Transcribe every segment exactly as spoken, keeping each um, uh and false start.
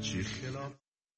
چی خلاف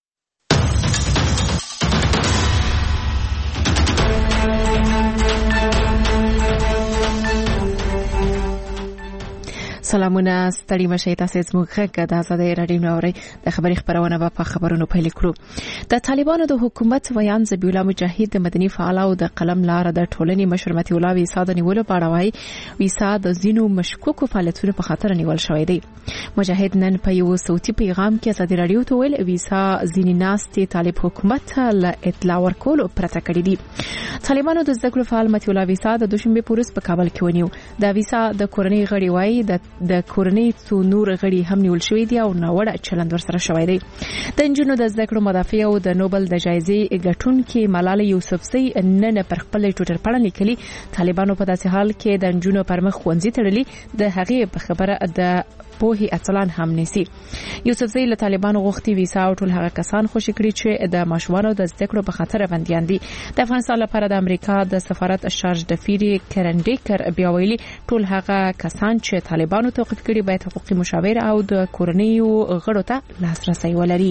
سلامونه ستړي مشه تاسو زموږ غږ د آزادۍ رادیو نوري د خبري خبرونه په خبرونو پیل کړو. د طالبانو د حکومت ویان ذبیح الله مجاهد د مدني فعال او د قلم لار د ټولنې مشر متي الله ویسا د نیولو په اړه وایي ویسا د زینو مشکوکو فعالیتونو په خاطر نیول شوی دی. مجاهد نن په یو صوتي پیغام کې آزادۍ رادیو ته ویل ویسا ځینې ناستي طالب حکومت له اطلاع ورکولو پرته کړی دی. طالبانو د ذکر فعال متي الله ویسا د دوشنبه پورس په کابل کې ونیو. د ویسا د کورنۍ غړي وایي د د کورنۍ څو نور غړي هم نیول شوی دي او ناوړه چلند ورسره شوی دی. د انجونو د ذکر مدافع او د نوبل د جایزې ګټونکې ملاله یوسفزۍ نن پر خپل ټویټر پاڼه لیکلي طالبانو په داسې حال کې د انجونو پر مخ ښوونځي تړلي د هغې په خبره د پوهې اصلان هم نسی. یوسفزۍ له طالبانو غوښتي ویسا او ټول هغه کسان خوشی کړي چې د ماشومانو د زده کړو په خاطر بنديان دي. د افغانستان لپاره د امریکا د سفارت شارج دفیری کرنډیکر بیا ویلي ټول هغه کسان چې طالبانو توقیف کړي باید حقوقي مشاور او د کورنیو غړو ته لاسرسي ولري.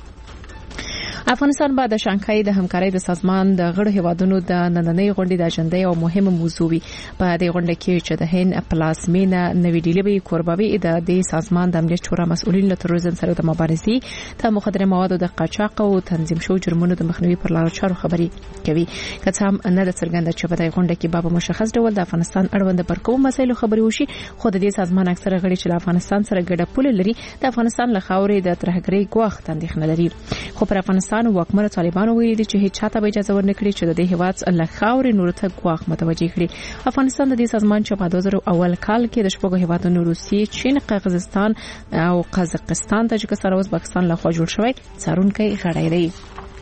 افغانستان بعد د شانګهای د همکارۍ د سازمان د غړو هیوادونو د نننۍ غونډې د اجنډا او مهمه موضوع وي. په دې غونډه کې چې د هند پلاسمینه نوې ډیلی به کوربوي د دې سازمان د امنیت شورا مسؤلین له تروریزم سره د مبارزې ته مخدره موادو د قاچاق او تنظیم شوو جرمونو د مخنیوي پر لارو چارو خبري کوي. که څه هم نه د څرګنده چې په دې غونډه کې به مشخص ډول د افغانستان اړوند پر کوم مسایلو خبري وشي، خو د دې سازمان اکثره غړي چې د افغانستان سره ګډه پوله لري د افغانستان له خاورې د ترهګرۍ ګواښ اندېښنه لري. خو پر افغانستان واکمن طالبانو ویلي چې هیڅ چاته به اجازه ورنکړي چې د دې هیواد له خاورې نور ته ګواښ متوجه کړي. افغانستان د دې سازمان چې په دوه زره اول کال کې د شپږو هیوادونو روسیې، چین، قزاقستان او قزاقستان، تاجکستان او ازبکستان له خوا جوړ شوی څارونکي غړی دی.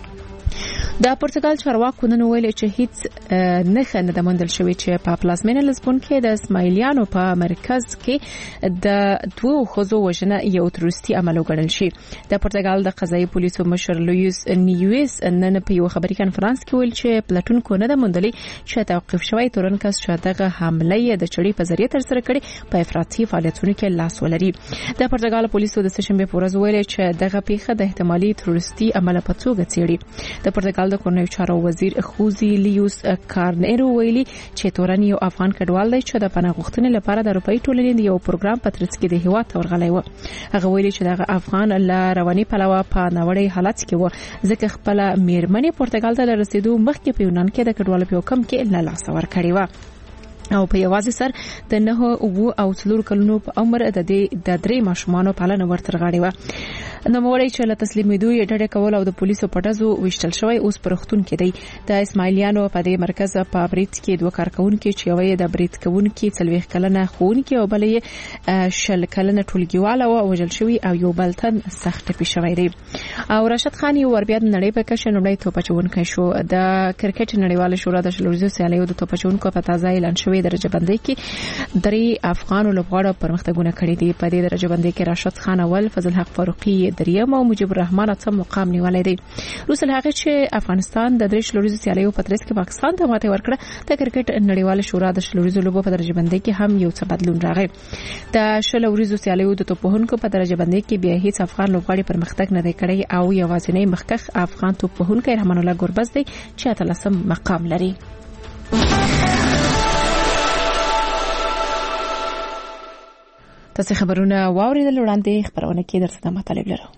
د پرتګال چارواکو نن ویل چې هیڅ نه خنه د مندل شوی چې په پلازمینه لزبون کې د اسماعیلیانو په مرکز کې د دوه خزو وژنه یو تروریستي عمل وګڼل شي. د پرتګال د قضایي پولیسو مشر لویس نیویس نن په یو خبري کانفرنس کې ویل چې پلاتونکو نه د مندلي چې توقيف شوی تورنکس چې دغه حمله د چړې په ذریعہ تر سره کړي په افراطي فعالیتونو کې لاس ولري. د پرتګال پولیسو د سشنبه په ورځ ویل چې دغه پیښه د احتمالي تروریستي عمل په توګه څېړي. د پرتګال د کورنیو چارو وزیر خوزي لیوس کارنيرو ویلي چې تورن یو افغان کډوال دی چې د پناه غوښتنې لپاره د روپۍ ټولنې یو پروګرام په ترڅ کې د هیواد تورغلې و. هغه ویلي چې دغه افغان له رواني پلوه په ناوړی حالت کې و ځکه خپل میرمنې پرتګال ته رسیدو مخکې په یونان کې د کډوالو په حکم کې لا لاس ور کړی و او په یوازې سر د نه او او څلور کلونو په عمر د دې د درې ماشومانو پالنه ورتر غاړي و. نو موري چې له تسلیمېدو یې ډډه کول او د پولیسو پټزو وشتل شوی اوس پرختون کې دی. د اسماعیلیانو په دې مرکز په بریټ کې دوه کارکونکو چې یوې د بریټ کوونکو څلويخ کلنه خونکو او بلې شل کلنه ټولګیواله او وجل شوی او یو بلتن سخت ټپي شوی دی. او راشد خان یو ور بیا د نړۍ په کښ نړۍ توپچونکو شو. د کرکټ نړیواله شورا د شلوريزو سیالیو د توپچونکو په تازه اعلان شوی درجه بندۍ کې درې افغان لوبغاړو پرمختګونه کړي دي. په دې درجه بندۍ کې راشد خان اول، فضل حق فاروقي دریم او مجيب الرحمن اتم مقام نیولای دی. روسل هغه چې افغانستان د درې شلوريزو سیالیو په ترڅ کې پاکستان ته ماته ورکړه. د کرکټ نړیواله شورا د شلوريزو لوبو په درجه بندۍ کې هم یو څه بدلون راغی. د شلوريزو سیالیو د توپوهونکو په درجه بندۍ کې بیا هیڅ افغان لوبغاړي پرمختګ نه دی کړی او یوازینی مخکخ افغان توپوهونکی رحمان الله ګوربز دی چې اتلسم مقام لري. تاسو خبرونه واوریدل وړاندې خبرونه کې درته مطالب لرو.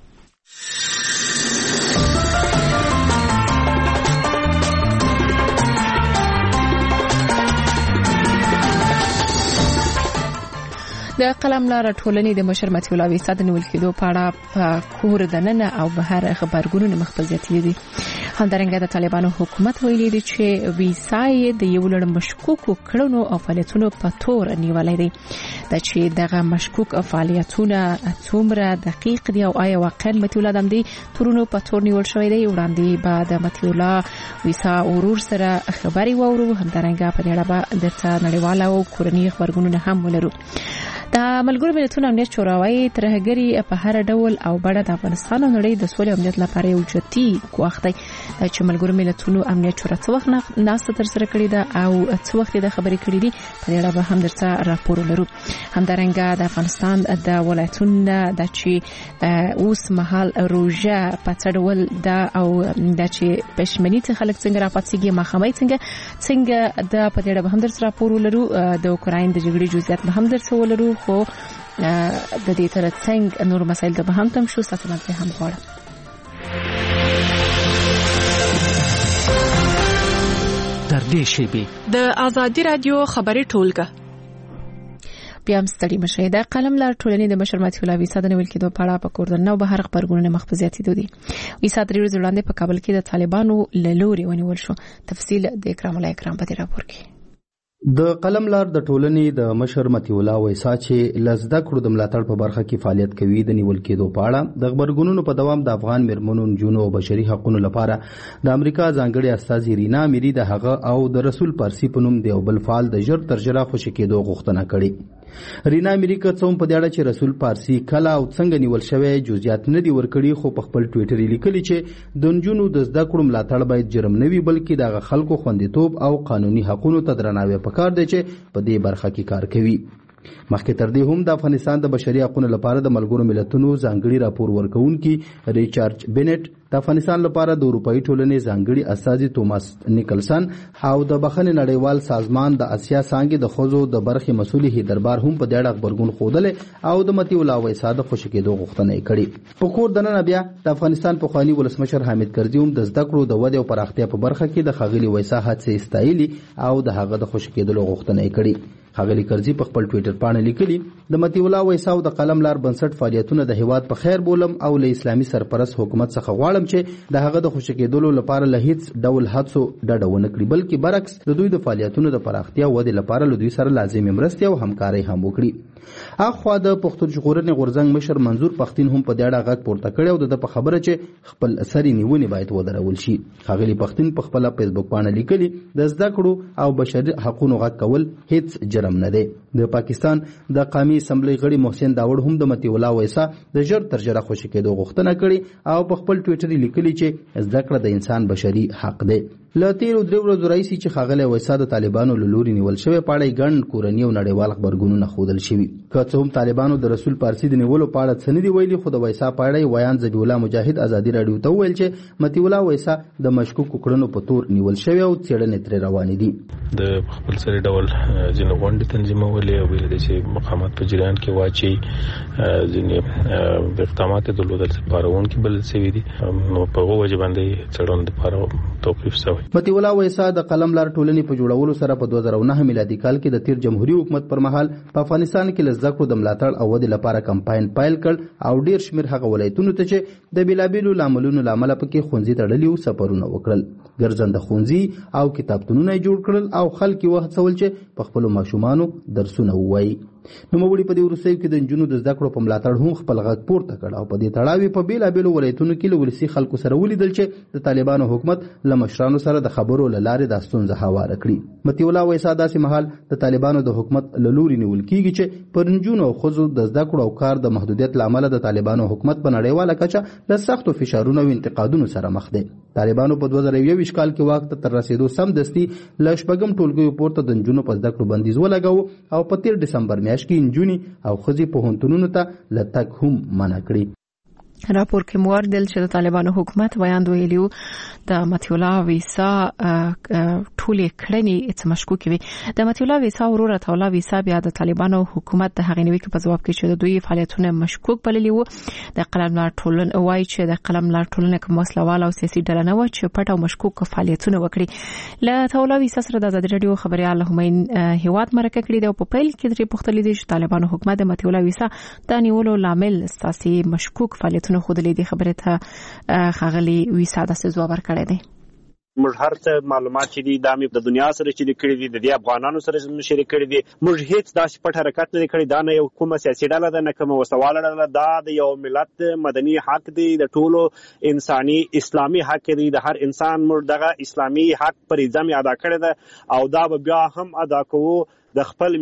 د قلم لار ټولنې د مشر متي الله ویسا د نیول کېدو په اړه په کور دننه او بهر خبرګونونه مخبزیت لیدي. همدارنګه د طالبانو حکومت ویلي دی چې ویسا د یو لړ مشکوکو کړنو او فعالیتونو په تور نیولای دی. د چې دغه مشکوک فعالیتونه څومره دقیق دي او آیا واقعا متي الله د دې تورونو په تور نیول شوی دی. وړاندې بعد متي الله ویسا ورور سره خبري وورو. همدارنګه په دې اړه درته نړیواله او کورنۍ خبرګونونه هم ولرو. د ملګرو ملتونو امنیت شورا وايي ترهګری په هر ډول او بڼه د افغانستان او نړۍ د سولې امنیت لپاره یو جدي ګواښ دی چې ملګرو ملتونو امنیت شورا څو وخت ناسته تر سره کړې ده او څو وخت د خبرې کړې دي په دې اړه به هم درته راپور لرو. همدارنګه د افغانستان د ولایتونو د چې اوس مهال روژه په څډول دا او د چې پښمنۍ ته خلک څنګه راپاتېږي مخامې څنګه څنګه د په دې اړه به هم درته راپور لرو. د اوکراین د جګړې جزئیات به هم درته ولرو خو د دې ترڅنګ نور مسایل د به هم تم شو ستاسو مته هم غواړم. در دې شیبه د ازادي رادیو خبري ټولګه بیا هم ستړي مشه. د قلم لار ټولنې د مشر متي الله ویسا د نیول کېدو په اړه په کوردن او بهر خبرګونونو مخبزياتي دي. ویسا درې ورځې وړاندې په کابل کې د طالبانو له لوري ونیول شو. تفصیل د اکرام الله اکرام په دې راپور کې. د قلم لار د ټولنې د مشر متي الله ویسا چې لزده کړو د ملاتړ په برخه کې فعالیت کوي د نیول کېدو په اړه د خبرګونونو په دوام د افغان مرمنو جنو او بشري حقوقو لپاره د امریکا ځانګړي استاذ رینا میری د هغه او د رسول پارسی په نوم د بل فعال د جر ترجره خوشی کېدو غوښتنه کړې. رینا میری کوم په دې اړه چې رسول پارسی کله او څنګه نیول شوی جزئیات نه دی ورکړي خو په خپل ټوئیټر لیکلي چې د جنونو د زده کړو ملاتړ باید جرم نه وي بلکې د خلکو خوندیتوب او قانوني حقوقو ته درناوی پکار دی چې په دې برخه کې کار کوي. مخکې تر دې هم د افغانستان د بشري حقوقو لپاره د ملګرو ملتونو ځانګړي راپور ورکونکي ریچارډ بینټ د افغانستان لپاره د اروپאי ټولنې ځانګړي استاذ توماس نیکلسن او د بخښنې نړیوال سازمان د اسیا څنګه د خوځو د برخې مسولې هي دربار هم په دې اړه خبرګون خوده او د متي الله ویسا د خوشی کېدو غوښتنه کړې. په کور دننه بیا د افغانستان په خواني ولسمشر حامد کرزي هم د زده کړو د ودې او پراختیا په برخه کې د خغلی ویسا حادثه استایلی او د هغه د خوشی کېدو غوښتنه کړې. خغلی کرزي په خپل ټوئیټر باندې لیکلي د متي الله ویسا او د قلم لار بنسټ فعالیتونه د هیواد په خیر بولم او له اسلامي سرپرست حکومت څخه غواړم چې د هغه د خوشی کېدو لپاره له هیڅ ډول حادثو ډډه ونه کړي بلکې برعکس د دوی د فعالیتونو د پراختیا او ودې لپاره له دوی سره لازمي مرستې او همکاري هم وکړي. اخوا د پښتون ژغورنې غورځنګ مشر منظور پښتين هم په دې اړه غږ پورته کړی او د په خبره چې خپل اثري نیونې باید ودرول شي. خغلی پښتين په خپل فیسبوک باندې لیکلي د زده کړو او بشري حقوقو غږ کول هیڅ جرم نه دی. د پاکستان د قومي اسمبلی غړي محسن داوود هم د متي الله ویسا د جر ترجره خوشی کېدو غوښتنه کړې او په خپل ټوئیټر لیکلي چې زده کړه د انسان بشري حق دی. له تیرو درې ورځو راځي چې خغلی ویسا د طالبانو له لوري نیول شوی پاړی ګڼ کورنی او نړیوال خبرګونونه خودل شوی. که څه هم طالبانو د رسول پارسی د نیولو په اړه څه نه دی ویلي خو د ویسا پاړی ویان ذبیح الله مجاهد ازادي رادیو ته ویل چې متي الله ویسا د مشکوک کړنو په تور نیول شوی او څېړنې ترې روانې دي. د خپل سره ډول ځینې غونډې تنظیمولې او ویل چې مقامات په جریان کې واچي ځینې اقدامات درلودل سپارون کې بل سوي دي نو په هغه وجه باندې څېړنه لپاره توقيف شوی. متي الله ویسا د قلم لار ټولنې په جوړولو سره په دوه زره نهه میلادي کال کې د تیر جمهوریت حکومت پر مهال په افغانستان کې لزده کړو د ملاتړ او ودې لپاره کمپاین پایل کړ او ډیر شمیر هغه ولایتونو ته چې د بیلابیلو لاملونو لامل پکې خونځي تړلي او سفرونه وکړل. ګرځنده خونځي او کتابتونونه جوړ کړل او خلک وهڅول چې په خپل ماشومانو درسونه ووایي. نو موږ په دې ورسېو کې د جنونو د زده کړو په ملاتړ هم خپل غږ پورته کړ او په دې تړاوي په بیلابیلو ولایتونو کې له ولسی خلکو سره ولیدل چې د طالبانو حکومت له مشرانو سره د خبرو لاره د ستونزه هواره کړي. متي الله ویسا داسې مهال د طالبانو د حکومت له لوري نیول کیږي چې پر جنونو او خزو د زده کړو او کار د محدودیت لامل د طالبانو حکومت په نړیواله کچه له سختو فشارونو او انتقادونو سره مخ دي. طالبانو په دوه زره یو کال کې واک ته تر رسیدو سم دستي له شپږم ټولګیو پورته د جنونو په زده کړو بندیز ولګاو او په تیر دسمبر میاشت کې انجونی او خزي په هنتونونو ته لټک هم منع کړی. راپور کې موردل چې د طالبانو حکومت ویاند ویلیو د متي الله ویسا ټولې کړنې څه مشکوک وي. د متي الله ویسا ورور ته الله ویسا بیا د طالبانو حکومت د هغې نیوکې په ځواب کې چې د دوی فعالیتونه مشکوک بللي وو. د قلم لار ټولنه وایي چې د قلم لار ټولنه کوم وسلوال او سیاسي ډله نه و چې پټ او مشکوک فعالیتونه وکړي. له الله ویسا سره د ازادي رادیو خبريال همین هیواد مرکه کړې ده او په پیل کې درې پوښتنې دي چې طالبانو حکومت د متي الله ویسا د نیولو لامل سیاسي مشکوک فعالیتونه خود لیدي خبره ته خغلی ویسا د ځواب ورکړی دی. موږ هر څه معلومات چې دي د امي د دنیا سره چې کړي دي د دې افغانانو سره شریک کړي دي. موږ هیڅ داسې پټ حرکت نه کړی. دا نه یو کومه سیاسي ډله ده نه کومه وسواله ډله. دا د یو ملت مدني حق دی د ټولو انساني اسلامي حق دی د هر انسان. موږ دغه اسلامي حق پر ځم ادا کړی ده او دا به بیا هم ادا کوو د خپل ملت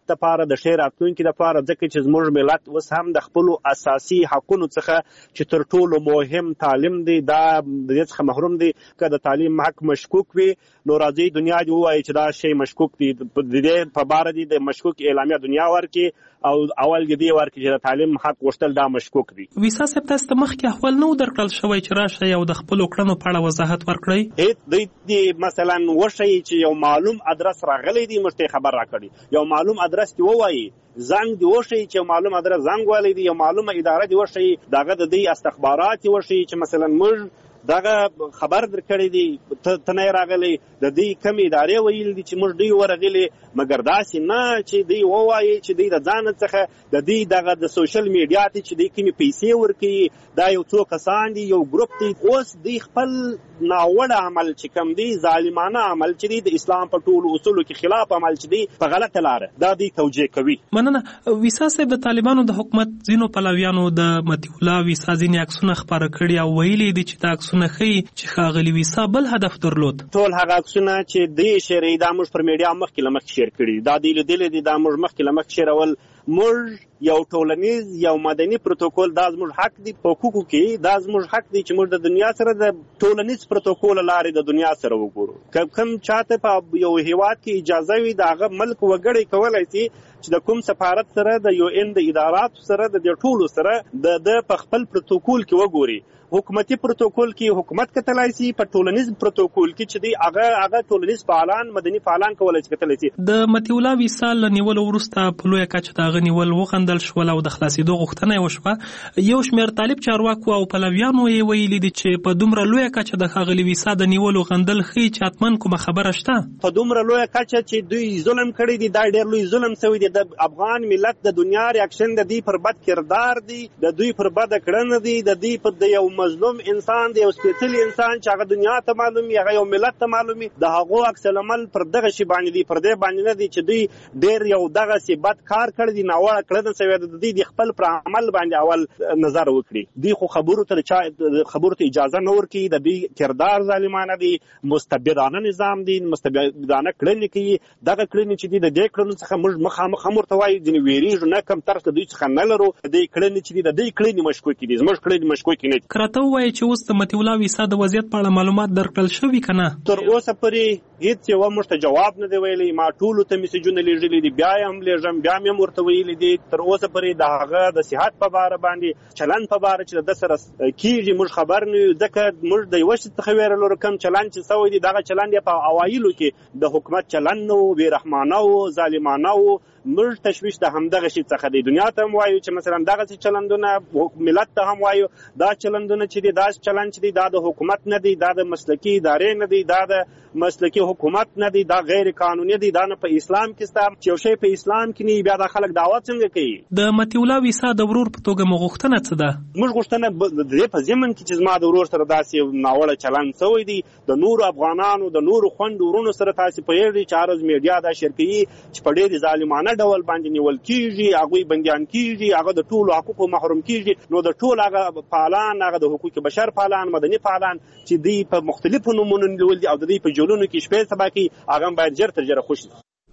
ملت لپاره د ښې راتلونکي لپاره، ځکه چې زموږ ملت اوس هم د خپلو اساسي حقونو څخه چې تر ټولو مهم تعلیم دی دا د دې څخه محروم دی. که د تعلیم حق مشکوک وي نو راځي دنیا دې ووایي چې دا شی مشکوک دی، د دې په باره دی د مشکوک اعلامیه دنیا ورکړي او اول دې ورکړي چې د تعلیم حق غوښتل دا مشکوک دی. ویسا صاحب تاسو ته مخکې احوال نو درکړل شوی چې راشئ او د خپلو کړنو په اړه وضاحت ورکړئ؟ هیڅ دوی مثلا وښیي چې یو معلوم ادرس راغلی دی موږ ته خبر راکړي، یو معلوم ادرس دی ووایي، زنګ دی وښیي چې یو معلوم ادرس زنګ والی دی، یو معلومه اداره دی وښیي، دغه د دې استخبارات دی وښیي چې مثلا موږ دغه خبر درکړی دی ته نه راغلی، د دې کم ادارې ویل دي چې موږ دوی ورغلي، مګر داسې نه چې دوی ووایي چې دوی د ځان څخه د دوی دغه د سوشل میډیا ته چې دوی کومې پیسې ورکوي دا یو څو کسان دي، یو ګروپ دی. اوس دوی خپل ناوړه عمل چې کوم دی، ظالمانه عمل چې دی، د اسلام په ټولو اصولو کې خلاف عمل چې دی، په غلطه لاره دا دوی توجیه کوي. مننه. ویسا صاحب د طالبانو د حکومت ځینو پلویانو د مطیع الله ویسا ځینې عکسونه خپاره کړي او ویلي دي چې دا عکسونه ښیي چې ښاغلي ویسا بل هدف درلود. ټول هغه عکسونه چې دوی شیري دا موږ پر میډیا مخکې له مخکې شیر کړي، دا دوی لیدلي دي، دا موږ مخکې له مخکې شیرول. موږ یو ټولنیز یو مدني پروتوکول دا زموږ حق دی په حقوقو کې، دا زموږ حق دی چې موږ د دنیا سره د ټولنیز پروتوکول لارې د دنیا سره وګورو. کوم چاته په یو هیواد کې اجازه وي د هغه ملک وګړي کولای شي چې د کوم سفارت سره د یو ان د ادارات سره د ټولو سره د په خپل پروتوکول کې وګوري. حکومتي پروتوکول کې حکومت کتلای شي، په ټولنیز پروتوکول کې چې دی هغه هغه ټولنیز فعالان مدني فعالان کولای شي کتلای شي. د مطیع الله ویسا له نیولو وروسته په لویه کچه د هغه نیول وغندل شول او د خلاصېدو غوښتنه یې وشوه. یو شمېر طالب چارواکو او پلویانو یې ویلي دي چې په دومره لویه کچه د ښاغلي ویسا د نیولو غندل ښیي چې حتما کومه خبره شته. په دومره لویه کچه چې دوی ظلم کړی دی، دا ډېر لوی ظلم شوی دی. د افغان ملت د دنیا ریاکشن د دوی پر بد کردار دی، د دوی پر بد کړنه دی، د دوی پر د یو مظلوم انسان دی، یو سپېڅلی انسان چې هغه دنیا ته معلوم وي، هغه یو ملت ته معلوم وي، د هغو عکس العمل پر دغه شي باندې دی، پر دې باندې نه دی چې دوی ډېر یو دغسې بد کار کړی دی، ناوړه کړنه شوې ده، د دوی د خپل پر عمل باندې اول نظر وکړي. دوی خو خبرو ته خبرو ته اجازه نه ورکوي، د دوی کردار ظالمانه دی، مستبدانه نظام دی، مستبدانه کړنې کوي. دغه کړنې چې دي د دې کړنو څخه موږ مخامخ هم ورته وایو، ځینې ویرېږو، نه کم طرز د دوی څخه نه لرو. د دې کړنې چې دي د دوی کړنې مشکوکې دي، زموږ کړنې مشکوکې نه دي. که راته ووایي چې اوس د مطیع الله ویسا د وضعیت په اړه معلومات درکړل شوي که نه؟ تر اوسه پورې هیڅ یوه موږ ته جواب نه دی ویلی. ما ټولو ته میسیجونه لیږلي دي، بیا یې هم لیږم، بیا مې هم ورته ویلي دي. تر اوسه پورې د هغه د صحت په باره باندې، چلند په باره چې د ده سره کېږي موږ خبر نه یو، ځکه موږ د یوه شي څخه ویره لرو. کوم چلند چې شوی دی دغه چلند یې په اوایلو کې د حکومت چلند نه و، بېرحمانه و، ظالمانه و. موږ تشویش د همدغه شي څخه دی. دنیا ته هم وایو چې مثلا دغسې چلندونه، ملت ته هم وایو دا چلندونه چې دي، دا چلند چې دی دا د حکومت نه دی، دا د مسلکي ادارې نه دی، دا د مسلکي حکومت نه دی، دا غیر قانوني دی، دا نه په اسلام کې شته. چې یو شی په اسلام کې نه بیا دا خلک دعوه څنګه کوي؟ د مطیع الله ویسا د ورور په توګه مو غوښتنه څه ده؟ موږ غوښتنه د دې په ضمن کې چې زما د ورور سره داسې ناوړه چلند شوی دی، د نورو افغانانو د نورو خویندو ورونو سره تاسې پوهېږئ چې هره ورځ میډیا دا شیر کوي چې په ډېرې ظالمانه ډول باندې نیول کېږي، هغوی بندیان کېږي، هغه د ټولو حقوقو محروم کېږي. نو د ټول هغه فعالان، هغه د حقوق بشر فعالان، مدني فعالان چې دوی په مختلفو نومونو نیول دي او د دوی په جولونو کې شپې سبا کوي، هغه باید ژر تر ژره خوشي.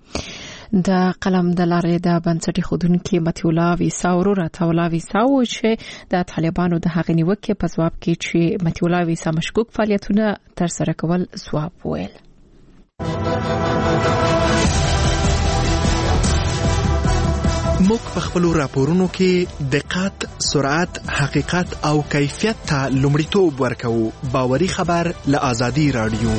د قلم د لارې د بنسټي ښودونکي مطیع الله ویسا ورور عطا الله ویسا و چې د طالبانو د هغې نیوکې په ځواب کې چې مطیع الله ویسا مشکوک فعالیتونه ترسره کول ځواب ویل. موږ په خپلو راپورونو کې دقت، سرعت، حقیقت او کیفیت ته لومړیتوب ورکوو. باوري خبر له آزادي رادیو.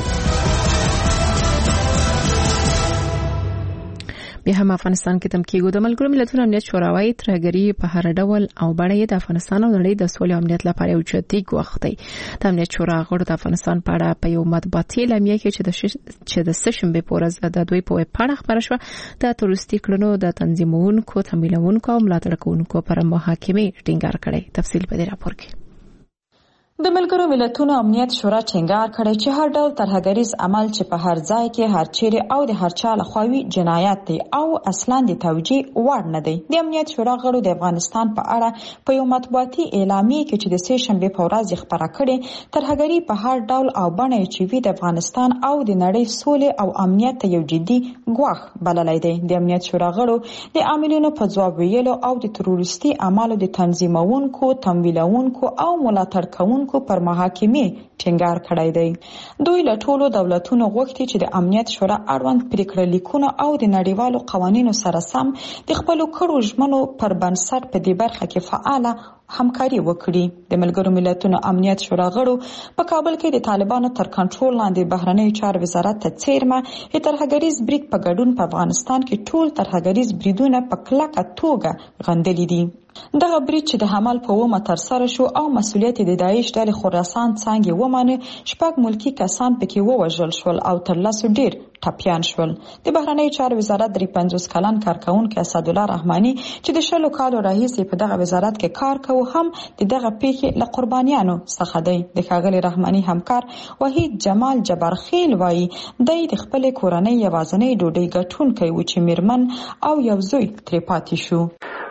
بیا هم افغانستان کې تم کېږو د ملګرو ملتونو امنیت شوراوی ترهګري په هر ډول او بڼه د افغانستان او نړۍ د سولې او امنیت لپاره یو جدي ګواښ دی. د امنیت شورا غړو د افغانستان په اړه په یو مطبوعاتي اعلامیه کې چې د چې د سهشنبې په ورځ د دوی په ویب پاڼه خپره شوه د تروریستي کړنو د تنظیمونکو، تمویلونکو او ملاتړ کوونکو پر محاکمې ټینګار کړی. تفصیل په دې راپور کې. د ملګرو ملتونو امنیت شورا ټینګار کړی چې هر ډول ترهګریز عمل چې په هر ځای کې هر چیرې او د هر چا لخوا وي جنایت دی او اصلاً د توجیه وړ نه دی. د امنیت شورا غړو د افغانستان په اړه په یو مطبوعاتي اعلامیه کې چې د سې شنبې په ورځ خپاره کړې ترهګري په هر ډول او بڼه چې وي د افغانستان او د نړۍ سولې او امنیت ته یو جدي ګواښ بللی دی. د امنیت شورا غړو د عاملینو په ځواب ویلو او د تروریستي اعمالو د تنظیمونکو، تمویلونکو او ملاتړ کوونکو پر محاکمې ټینګار کړی دی. دوی له ټولو دولتونو غوښتي چې د امنیت شورا اړوند پریکړه لیکونه او د نړیوالو قوانینو سره سم د خپلو کړو ژمنو پر بنسټ په دې برخه کې فعاله همکاري وکړي. د ملګرو ملتونو امنیت شورا غړو په کابل کې د طالبانو تر کنټرول لاندې بهرنیو چارو وزارت ته څیرمه ترهګریز برید په ګډون په افغانستان کې ټول ترهګریز بریدونه په کلکه توګه غندلي دي. دغه برید چې د حمل په ومه ترسره شو او مسؤلیت د داعش ډلې خراسان څانګې ومنه، شپږ ملکی کسان پکې ووژل شول او تر لسو ډیر ټپیان شول. د بهرنیو چارو وزارت درې پنځوس کلن کارکونکي اسدالله رحماني چې د شلو کالو راهیسې په دغه وزارت کې کار کوي هم د دغه پیښې له قربانیانو څخه دی. د ښاغلي رحماني همکار وحید جمال جبارخیل وایي دی د خپل کورنۍ یوازینی ډوډۍ ګټونکی و چې میرمن او یو زوی ترې پاتې شو.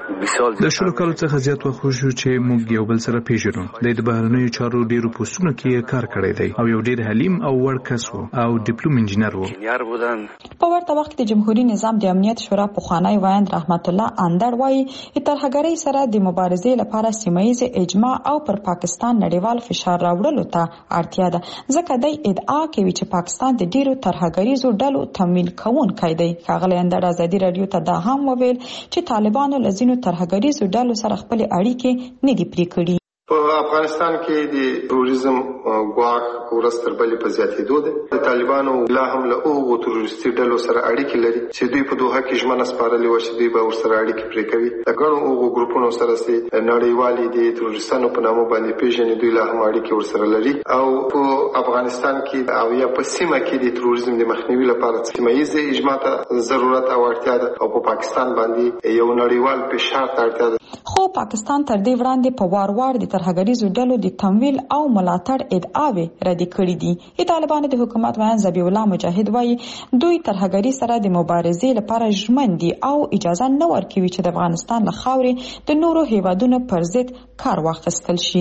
د شلو کالو څخه زیات وخت شو چې موږ یو بل سره پیژنو. د بهرنیو چارو ډیرو پوسټونو کې کار کړی دی او یو ډیر حلیم او وړ کس و او ډیپلوم انجینر و. په ورته وخت کې د جمهوریت نظام د امنیت شورا پخوانی وایند رحمت الله اندړ وایي ترهګرۍ سره د مبارزې لپاره سیمه‌ایز اجماع او پر پاکستان نړیوال فشار راوړلو ته اړتیا ده، ځکه دی ادعا کوي چې پاکستان د ډیرو ترهګریزو ډلو تمویل کوونکی دی. ښاغلی اندړ ازادي رادیو ته دا هم وویل چې طالبانو له ځینو ترهګریزو ډلو سره خپل اړیکې نه دي پرې کړي. په افغانستان کې د تروریزم ګواښ ورځ تر بلې په زیاتېدو دی. د طالبانو لا هم له هغو تروریستي ډلو سره اړیکې لري چې دوی په دوحه کې ژمنه سپارلې وه چې دوی به ورسره اړیکې پرې کوي. د ګڼو هغو ګروپونو سره چې نړیوالې د تروریستانو په نامه باندې پیژني دوی لا هم اړیکې ورسره لري او په افغانستان کې او یا په سیمه کې د تروریزم د مخنیوي لپاره سیمه‌ایز اجماع ته ضرورت او اړتیا ده او په پاکستان باندې یو نړیوال فشار ته اړتیا ده. خو پاکستان تر دې وړاندې په وار وار د ترهګریزو ډلو د تمویل او ملاتړ ادعاوې ردې کړې دي. د طالبانو د حکومت وایي ذبیح الله مجاهد وایي دوی ترهګرۍ سره د مبارزې لپاره ژمن دي او اجازه نه ورکوي چې د افغانستان له خاورې د نورو هیوادونو پر ضد کار واخیستل شي.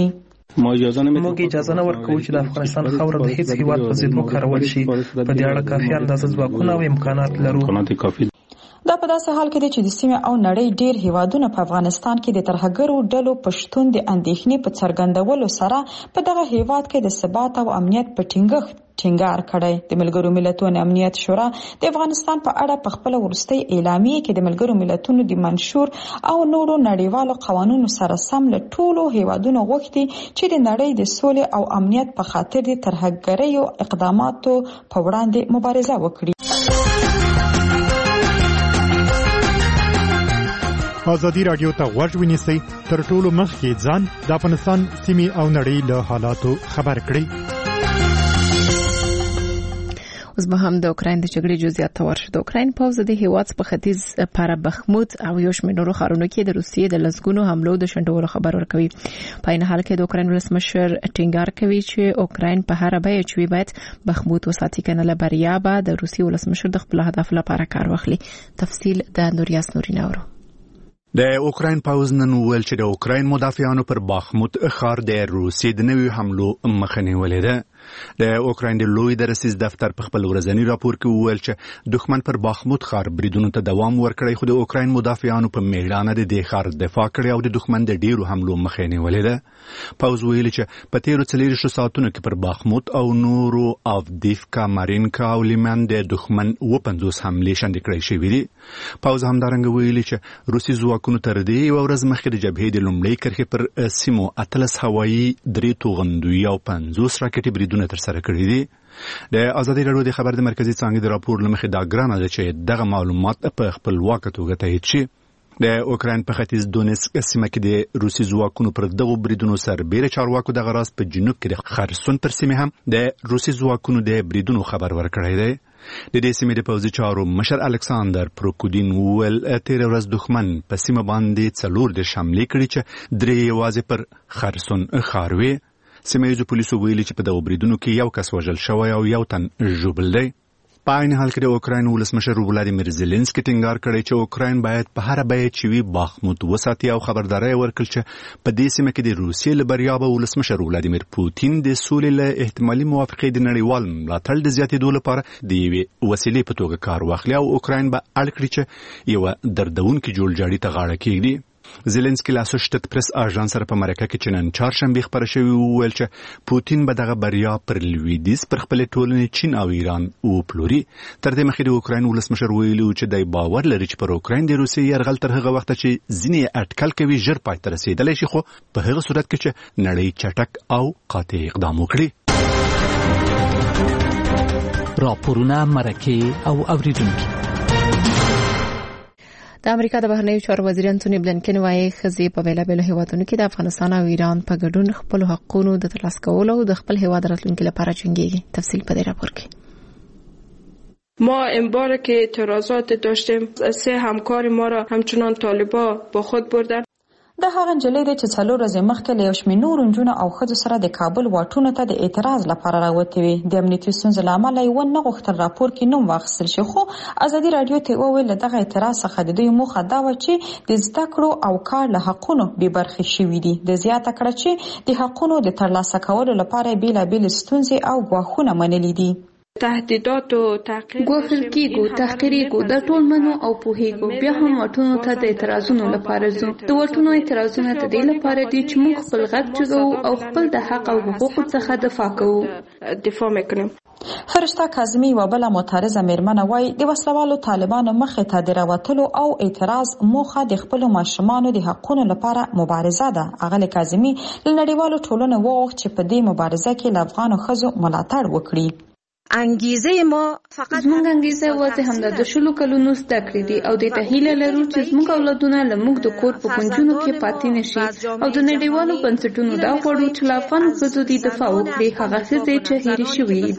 موږ اجازه نه ورکوو چې د افغانستان خاوره د هیڅ هیواد په ضد وکارول شي. په دې اړه کافي اندازه ځواکونه او امکانات لرو. دا په داسې حال کې دی چې د سیمې او نړۍ ډیر هیوادونه په افغانستان کې د ترهګرو ډلو په شتون د اندېښنې په څرګندولو سره په دغه هیواد کې د ثبات او امنیت په ټینګښت ټینګار کړی. د ملګرو ملتونو امنیت شورا د افغانستان په اړه په خپل وروستي اعلامیه کې د ملګرو ملتونو د منشور او نورو نړیوالو قوانینو سره سم له ټولو هیوادونو غوښتي چې د نړۍ د سولې او امنیت په خاطر د ترهګریو اقداماتو په وړاندې مبارزه وکړي. ازادي رادیو ته غوږ ونیسئ، تر ټولو مخکې ځان د افغانستان سیمې او نړۍ له حالاتو خبر کړئ. اوس به هم د اوکراین د جګړې جزئیات ته ورشو. د اوکراین پوځ د هیواد په ختیځ پر بخموت او یو شمېر نورو ښارونو کې د روسیې د لسګونو حملو د شنډولو خبر ورکوي. په عین حال کې د اوکراین ولسمشر ټینګار کوي چې اوکراین په هر بیه چې باید بخموت وساتي، کنه له بریا به د روسیې ولسمشر د خپل هدف لپاره کار واخلي. تفصیل د نوریاس نورینه اورو. د اوکراین پوځ نن ویل چې د اوکراین مدافعانو پر باخموت ښار د روسیې د نویو حملو مخه نیولې ده. د اوکراین د لوی درسیز دفتر په خپل ورځنی راپور کې ویل چې دښمن پر باخموت ښار بریدونو ته دوام ورکړی، خو د اوکراین مدافعانو په میړانه د دې ښار دفاع کړې او د دښمن د ډیرو حملو مخه نیولې ده. پوځ ویل چې په تیرو څلوېښتو ساعتونو کې پر باخموت او نورو افدیفکا، مارینکا او لیمان د دښمن اووه پنځوس حملې شنډې کړې شوې دي. پوځ همدارنګه ویلي چې روسي ځواکونو تر دې یوه ورځ مخکې د جبهې د لومړۍ کرښې پر سیمو اتلس هوایي، درې توغندوي او پنځوس راکټي بریدونه ترسره کړي دي. د ازادي راډیو د خبر د مرکزي څانګې د راپور له مخې دا ګرانه ده چې دغه معلومات په خپلواکه توګه تایید شي. د اوکراین په ختیځ دونیسک سیمه کې د روسي ځواکونو پر دغو بریدونو سربېره چارواکو دغه راز په جنوب کې د خرسون پر سیمه هم د روسي ځواکونو د بریدونو خبر ورکړی دی. د دې سیمې د پوځي چارو مشر الکساندر پروکودین وویل تېره ورځ دښمن په سیمه باندې څلور دېرش حملې کړي چې درې یوازې پر خرسون ښار وې. سیمه ییزو پولیسو ویلي چې په دغه بریدونو کې یو کس وژل شوی او یو تن ژوبل دی. په عین حال کې د اوکراین ولسمشر ولادیمیر زيلنسکي ټینګار کړی چې اوکراین باید په هر بیه چې وي باخموت وساتي او خبرداري ورکړي چې په دې سیمه کې د روسیې له بریا به ولسمشر ولادیمیر پوتین د سولې له احتمالي موافقې د نړیوال ملاتړ د زیاتېدو لپاره د یوې وسیلې په توګه کار واخلي او اوکراین به اړ کړي چې یو دردونکي جوړجاړي ته غاړه کېږدي. زيلنسکي له اسوشیټډ پریس اژانس سره په مرکه کې چې نن چهارشنبه خبره شوې وویل چې پوتین به دغه بریا پر لویدیځ پر خپل ټولنې چین او ایران وپلوري. تر دې مخکې د اوکراین ولسمشر ویلي چې د باور لري چې پر اوکراین د روسیې یرغل تر هغه وخت چې ځینې اټکل کوي ژر پای ته رسیدلی شي، خو په هغه صورت کې چې نړۍ چټک او قاطع اقدام وکړي. راپورونه مرکه او اوریدونکو. د امریکا د بهرنیو چارو وزیر انټونی بلنکن وايي ښځې په بیلابیلو هیوادونو کې د افغانستان او ایران په ګډون خپل حقوقو د ترلاسه کولو او د خپل هیواد راتلونکي لپاره جنګيږي. تفصیل په دې راپور کې. ما این بار که اعتراضات داشتیم سه همکار ما را همچنان طالبا با خود بردن. د هغه نجلۍ د چې څلور ورځې مخکې له یو شمېر نورو نجونو او ښځو سره د کابل واټونو ته د اعتراض لپاره راوتې وې. د امنیتي ستونزو له امله یې ونه غوښتل راپور کې نوم واخیستل شي، خو ازادي راډیو ته وویل له دغه اعتراض څخه د دوی موخه دا وه چې د زده کړو او کار له حقونو بې برخې شوي دي. د زیاته کړه چې د حقونو د ترلاسه کولو لپاره یې بېلابېلې ستونزې او ګواښونه منلي دي. تهدیدات او تحقیر ګوښل کېږو، تحقیریږو، د ټول منو او پوهیږو. بیا هم واټونو ته د اعتراضونو لپاره ځو. د واټونو اعتراضونه د دې لپاره دي چې موږ خپل غږ چغو او خپل د حق او حقوقو څخه دفاع کوو. دفاع میکنیم. فرشته کاظمی یوه بله معترضه میرمنه وایي د وسلوالو طالبانو مخې ته د راوتلو او اعتراض موخه د خپلو ماشومانو د حقونو لپاره مبارزه ده. اغلې کاظمی له نړیوالو ټولنو وغوښت چې په دې مبارزه کې له افغانو ښځو ملاتړ وکړي. انګیزه ما فقط زموږ انګیزه واځي همدا د شلو کلونو زده کړې دي او د تهیله لرو چې زموږ اولادونه له موږ د کور په کونجونو کې پاتې نشي او د نړیوالو بنسټونو دا غواړو چې له افغان ښځو د دفاع وکړي، هغه ښځې چې هېرې شوې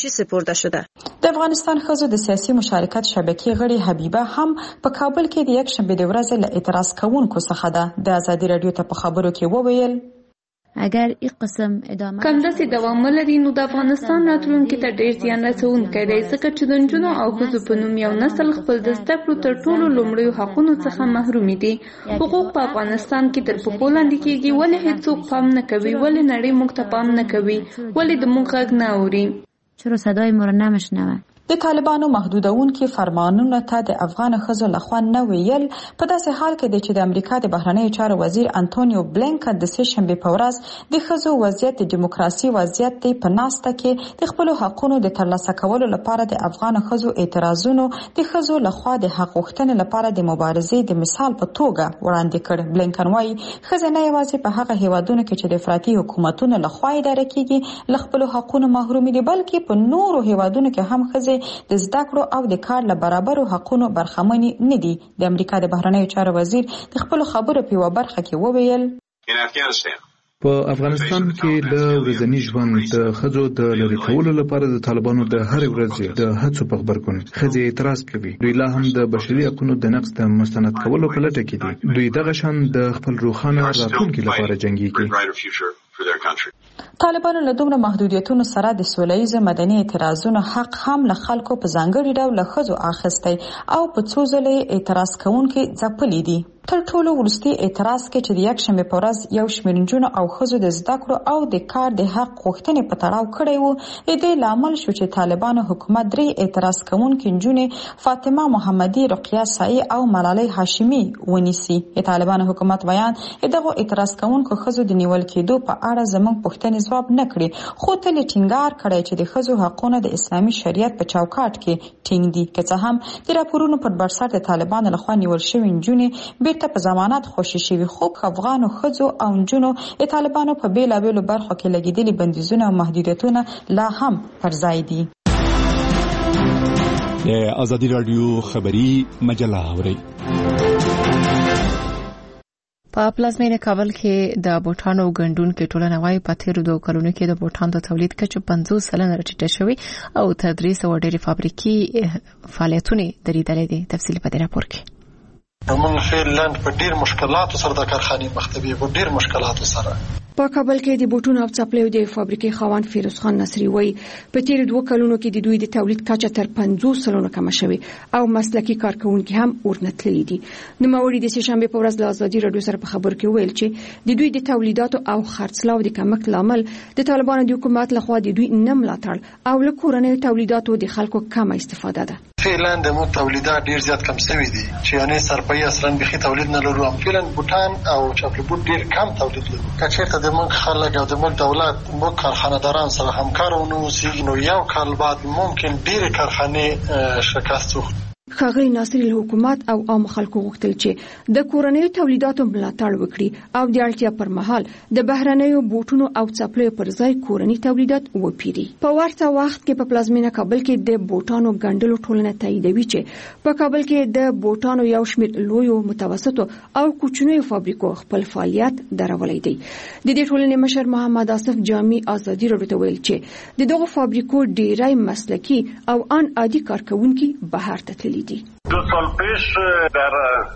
دي. د افغانستان ښځو د سیاسي مشارکت شبکې غړي حبیبه هم په کابل کې د یکشنبې د ورځې له اعتراض کوونکو څخه ده. د ازادي راډیو ته په خبرو کې وویل اگر این قسم ادامه کم داسې دوام ولري نو د افغانستان راتلونکي ته ډېر زیان رسونکی دی، ځکه چې د نجونو او ښځو په نوم یو نسل خپل د زده کړو تر ټولو لومړیو حقونو څخه محرومي دي. حقوق په افغانستان کې تر پښو لاندې کېږي. ولې هېڅوک پام نه کوي؟ ولې نړۍ موږ ته پام نه کوي؟ ولې د موږ غږ نه اوري؟ چرا صدای ما را نمیشنوه؟ د طالبانو محدودونکو فرمانونو ته د افغان ښځو لخوا نه ویل په داسې حال کې دی چې د امریکا د بهرنیو چارو وزیر انټونیو بلنکن د سه شنبې په ورځ د ښځو وضعیت د دیموکراسي وضعیت دی په ناسته کې د خپل حقونو د ترلاسه کولو لپاره د افغان ښځو اعتراضونو د ښځو لخوا د حق غوښتنې لپاره د مبارزې د مثال په توګه وړاندې کړ. بلنکن وايي ښځې نه یوازې په هغه هیوادونو کې چې د افراطي حکومتونو لخوا اداره کیږي له خپل حقونو محروم دي، بلکې په نورو هیوادونو کې هم ښځې د زده کړو او د کار له برابرو حقونو برخمنې نه دي. د امریکا د بهرنیو چارو وزیر د خپل خبرو په یوه برخه کې وویل په افغانستان کې د ورځني ژوند د ښځو د لرې کولو لپاره د طالبانو د هر ورځې د هڅو په غبرګون ښځې اعتراض کوي. دوی لا هم د بشري حقوقو د نقض د مستند کولو په لټه کې دي. دوی دغه شان د خپل روښانه راتلونکي لپاره جنګيږي. طالبانو له دومره محدودیتونو سره د سوله‌ییز مدني اعتراضونو حق هم له خلکو په ځانګړي ډول له ښځو اخیستی او په څو ځله اعتراض کوونکي ځپلي دي. تر ټولو وروستي اعتراض کې چې د یکشنبې په ورځ یو شمېر نجونو او ښځو د زده کړو او د کار د حق غوښتنې په تړاو کړی و، د دې لامل شو چې طالبانو حکومت درې اعتراض کوونکي نجونې فاطمه محمدي، رقیه سعی او ملالۍ هاشمي ونیسي. د طالبانو حکومت بیان دغه اعتراض کوونکو ښځو د نیول کېدو په اړه زموږ پوښتنې ځواب نه کړي، خو تل ټینګار کړی چې د ښځو حقونه د اسلامي شریعت په چوکاټ کې ټینګ دي. که څه هم د راپورونو پر بنسټ د طالبانو لخوا نیول شوي نجونې ته په ضمانت خوشي شوي، خو افغانو ښځو او نجونو د طالبانو په بیلابیلو برخو کې لګیدلي بندیزونه او محدودیتونه لا هم پر ځای دي. د ازادي راډیو خبري مجله اورئ. په پلازمینه کابل کې د بوټانو ګندونکو ټولنه وايي په تیرو دوه کلونو کې د بوټانو د تولید کچه پنځوس سلنه راټیټه شوې او تر درې سوه ډېرې فابریکې فعالیتونه درېدلې دي. تفصیل په دې راپور کې. موږ فعلاً په ډیر مشکلاتو سره د کارخانې مختبي په ډیر مشکلاتو سره. په کابل کې د بوټونو او څپلیو د فابریکې خاوند فیروز خان نصری وایي په تیر دوه کلونو کې د دوی د تولید کچه تر پنځوس سلنه کمه شوې او مسلکي کارکونکي هم ورنتللي دي. نوموړي د سهشنبه په ورځ له ازادي راډیو سره په خبر کې ویل چې د دوی د تولیداتو او خرڅلاو د کمښت لامل د طالبانو د حکومت لخوا د دوی نه ملاتړ او له کورنیو تولیداتو د خلکو کمه استفاده ده. فعلا د مو تولیدات ډیر زیات کم شوي دي چې یعنی سرپایي اصلا بخي تولید نه لرو. فعلا بوتان او چاپلو بوت ډیر کم تولید لرو. کچېرته د موږ خلک او د موږ دولت موږ کارخانه‌داران سره همکار ونوسي نو یو کال بعد ممکن ډیر کارخانه شکست وخوري. ښاغلي ناصري له حکومت او عام خلکو غوښتل چې د کورنیو تولیداتو ملاتړ وکړي او د اړتیا پر مهال د بهرنیو بوټونو او څپلیو پر ځای کورني تولیدات وپیري. په ورته وخت کې په پلازمینه کابل کې د بوټانو ګنډلو ټولنه تاییدوي چې په کابل کې د بوټانو یو شمېر لویو متوسطو او کوچنیو فابریکو خپل فعالیت درولای دي. د دې ټولنې مشر محمد اسف جامي ازادي راډیو ته ویل چې د دغه فابریکو ډیری مسلکي او ان عادي کارکونکي بهر ته تللي دي. دو سال پیش در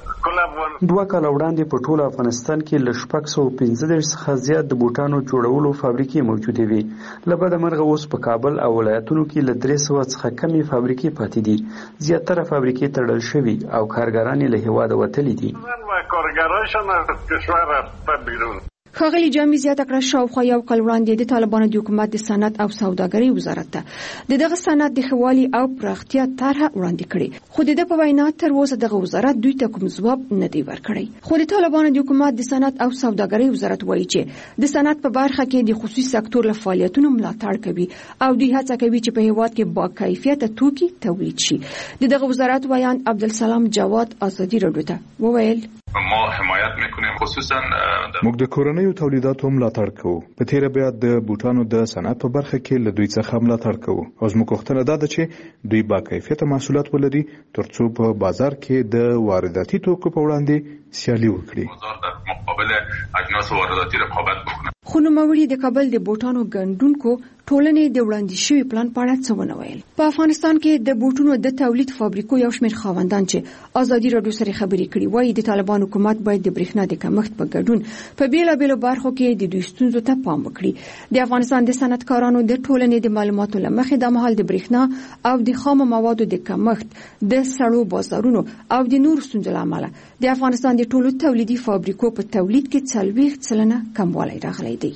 دوه کال وړاندې په ټول افغانستان کې ل شپږ سوه پنځه دېرش څخه زیات د بوټانو جوړولو فابریکې موجودې وي. له بده مرغه اوس په کابل او ولایتونو کې له درې سوه څخه کمې فابریکې پاتې دي. زیاتره فابریکې تړل شوي او کارګران له هیواده وتلي دي. کارګرانشان از کشور رفته بیرون. ښاغلي جامي زیاته کړه شاوخوا یو کال وړاندې د طالبانو د حکومت د صنعت او سوداګرۍ وزارت ته د دغه صنعت د ښه والي او پراختیا طرحه وړاندې کړې خو د ده په وینا تر اوسه دغه وزارت دوی ته کوم ځواب نه دی ورکړی. خو د طالبانو د حکومت د صنعت او سوداګرۍ وزارت وایي چې د صنعت په برخه کې د خصوصي سکتور له فعالیتونو ملاتړ کوي او دوی هڅه کوي چې په هیواد کې با کیفیته توکي تولید شي. د دغه وزارت ویان عبدالسلام جواد ازادي راډیو ته وویل ما حمایت میکنیم خصوصا موږ د کورنیو تولیداتو ملاتړ کوو. په تیر بیا د بوټانو د صنعت په برخه کې له دوی څخه ملاتړ کوو او زموږ غوښتنه دا ده چې دوی با کیفیته محصولات ولري ترڅو په بازار کې د وارداتي توکو په وړاندې سیالي وکړي. بازار در مقابل اجناس وارداتي رقابت وکړي. خو نوموړي د کابل د بوټانو ګنډونکو ټولنې د وړاندې شوي پلان په اړه څه ونه ویل. په افغانستان کې د بوټونو د تولید فابریکو یو شمېر خاوندان چې ازادي راډیو سره خبرې کړې وایي د طالبانو حکومت باید د برېښنا د کمښت په ګډون په بیلابېلو برخو کې د دوی ستونزو ته پام وکړي. د افغانستان د صنعتکارانو د ټولنې د معلوماتو له مخې د مهال د برېښنا او د خامو موادو د کمښت د سړو بازارونو او د نورو ستونزو له امله د افغانستان د ټولو تولیدي فابریکو په تولید کې څلوېښت سلنه کموالی راغلی دی.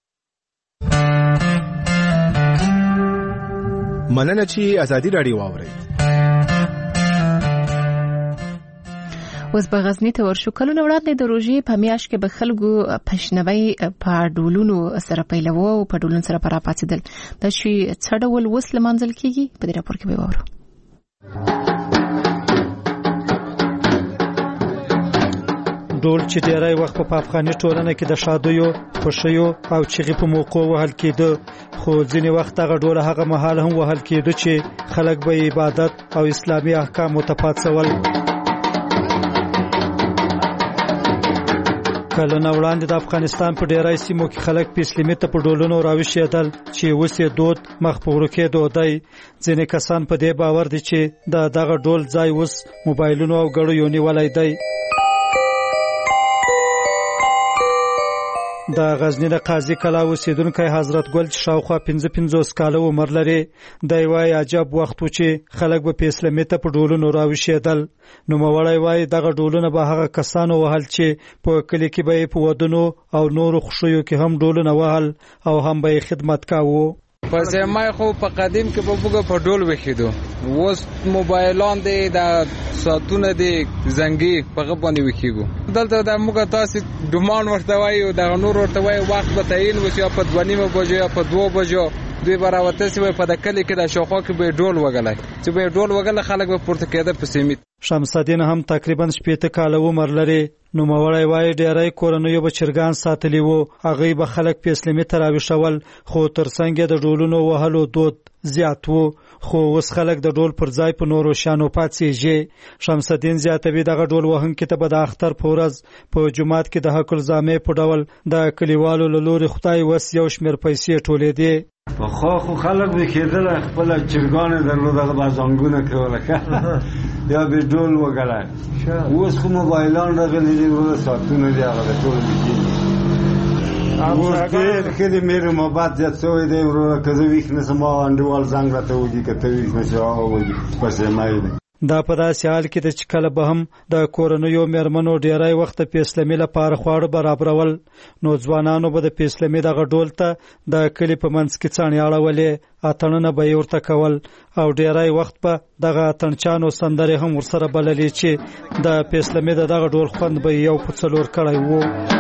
مننه چې ازادي راډیو واورئ. اوس به غزنی ته ورشو. کلونه وړاندې د روژې په میاشت کې به خلکو پښنوي په ډولونو سره پیلوه او په ډولونو سره پر پاتېدل. دا چې څه ډول اوس لمانځل کیږي په دې راپور کې به واورو. ډول چې ډیری وخت په افغاني ټولنه کې د شادیو، خوښیو او چغې په موقع وهل کېده، خو ځینې وخت هغه ډول هغه مهال هم وهل کېده چې خلک به عبادت او اسلامي احکامو ته پاتول. کلونه وړاندې د افغانستان په ډیری سیمو کې خلک په اسلامي ته په ډولونو راوښیدل چې اوس یې دود مخ په ورکېدو دی. ځینې کسان په دې باور دي چې د دغه ډول ځای اوس موبایلونو او ګړیو نیولی دی. د غزنی د قاضي کلا اوسیدونکی حضرت ګل چې شاوخوا پنځه پنځوس کاله عمر لري دی وایي عجب وخت و چې خلک به په اسلامي ته په ډولونو راوښیدل. نوموړی وایي دغه ډولونه به هغه کسانو وهل چې په کلي کې به یې په ودونو او نورو خوښیو کې هم ډولونه وهل او هم به یې خدمت کاوه. په زمای خو په قدیم کې په بوګه په ډول وخیدو، اوس موبایلان دي د ساتونه دي زنګي په غبنې وخیګو. دلته د موږ تاسو ډومان ورته وایو د نور ورته وایي وخت به تعین وشي په دوه نیمه بجو یا په دوه بجو دوی براوته سی په د کلی کې د شوخو کې به ډول وګلای چې به ډول وګل خلک به پورته کېده په سیمه. شمس الدین هم تقریبا شپږ کاله عمر لري. نوموړی وایي ډیری کورنیو به چرګان ساتلی وو، هغوی به خلک په اسلامي ته راویښول، خو ترڅنګ د ډولونو وهلو دود زیات وو، خو اوس خلک د ډول پر ځای په نورو شیانو پاتېږي. شمس الدین زیاتوي دغه ډول وهونکي ته به د اختر په ورځ په جومات کې د حق الزامې په ډول د کلیوالو له لوري خدای وس یو شمېر پیسې ټولېدې. په خو خو خلک به کېدل خپل چرګان درلودل بازانګونه کوله یا به ډول وګړای اوس خو موبایلان راغلي دي ورو ساتونه دی هغه ټول دي اوس ډېر ښه دي مېرو محبت زیات شوی دی ورو که زه ویښ نسم ما انډیوال زنګ راته وکړي که ته ویښ نشې هغه وکړي پسې دی. دا په داسې حال کې ده چې کله به هم د کورنیو میرمنو ډیری وخت د پیسلمي لپاره خواړه برابرول نو ځوانانو به د پیسلمي دغه ډول ته د کلي په منځ کې څاڼې اړولې اتڼونه به یې ورته کول او ډیری وخت به دغه اتڼچانو سندرې هم ورسره بللې چې د پیسلمي د دغه ډول خوند به یو په څلور کړی و.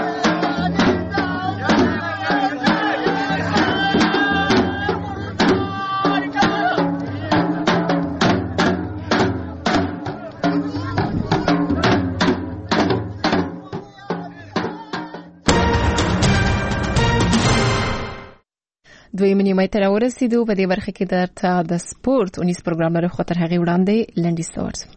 دویمه نیمه ته راورسېدو. په دې برخه کې درته د سپورت اونیس پروګرام لرو، خو تر هغې وړاندې لنډیز ته ورځو.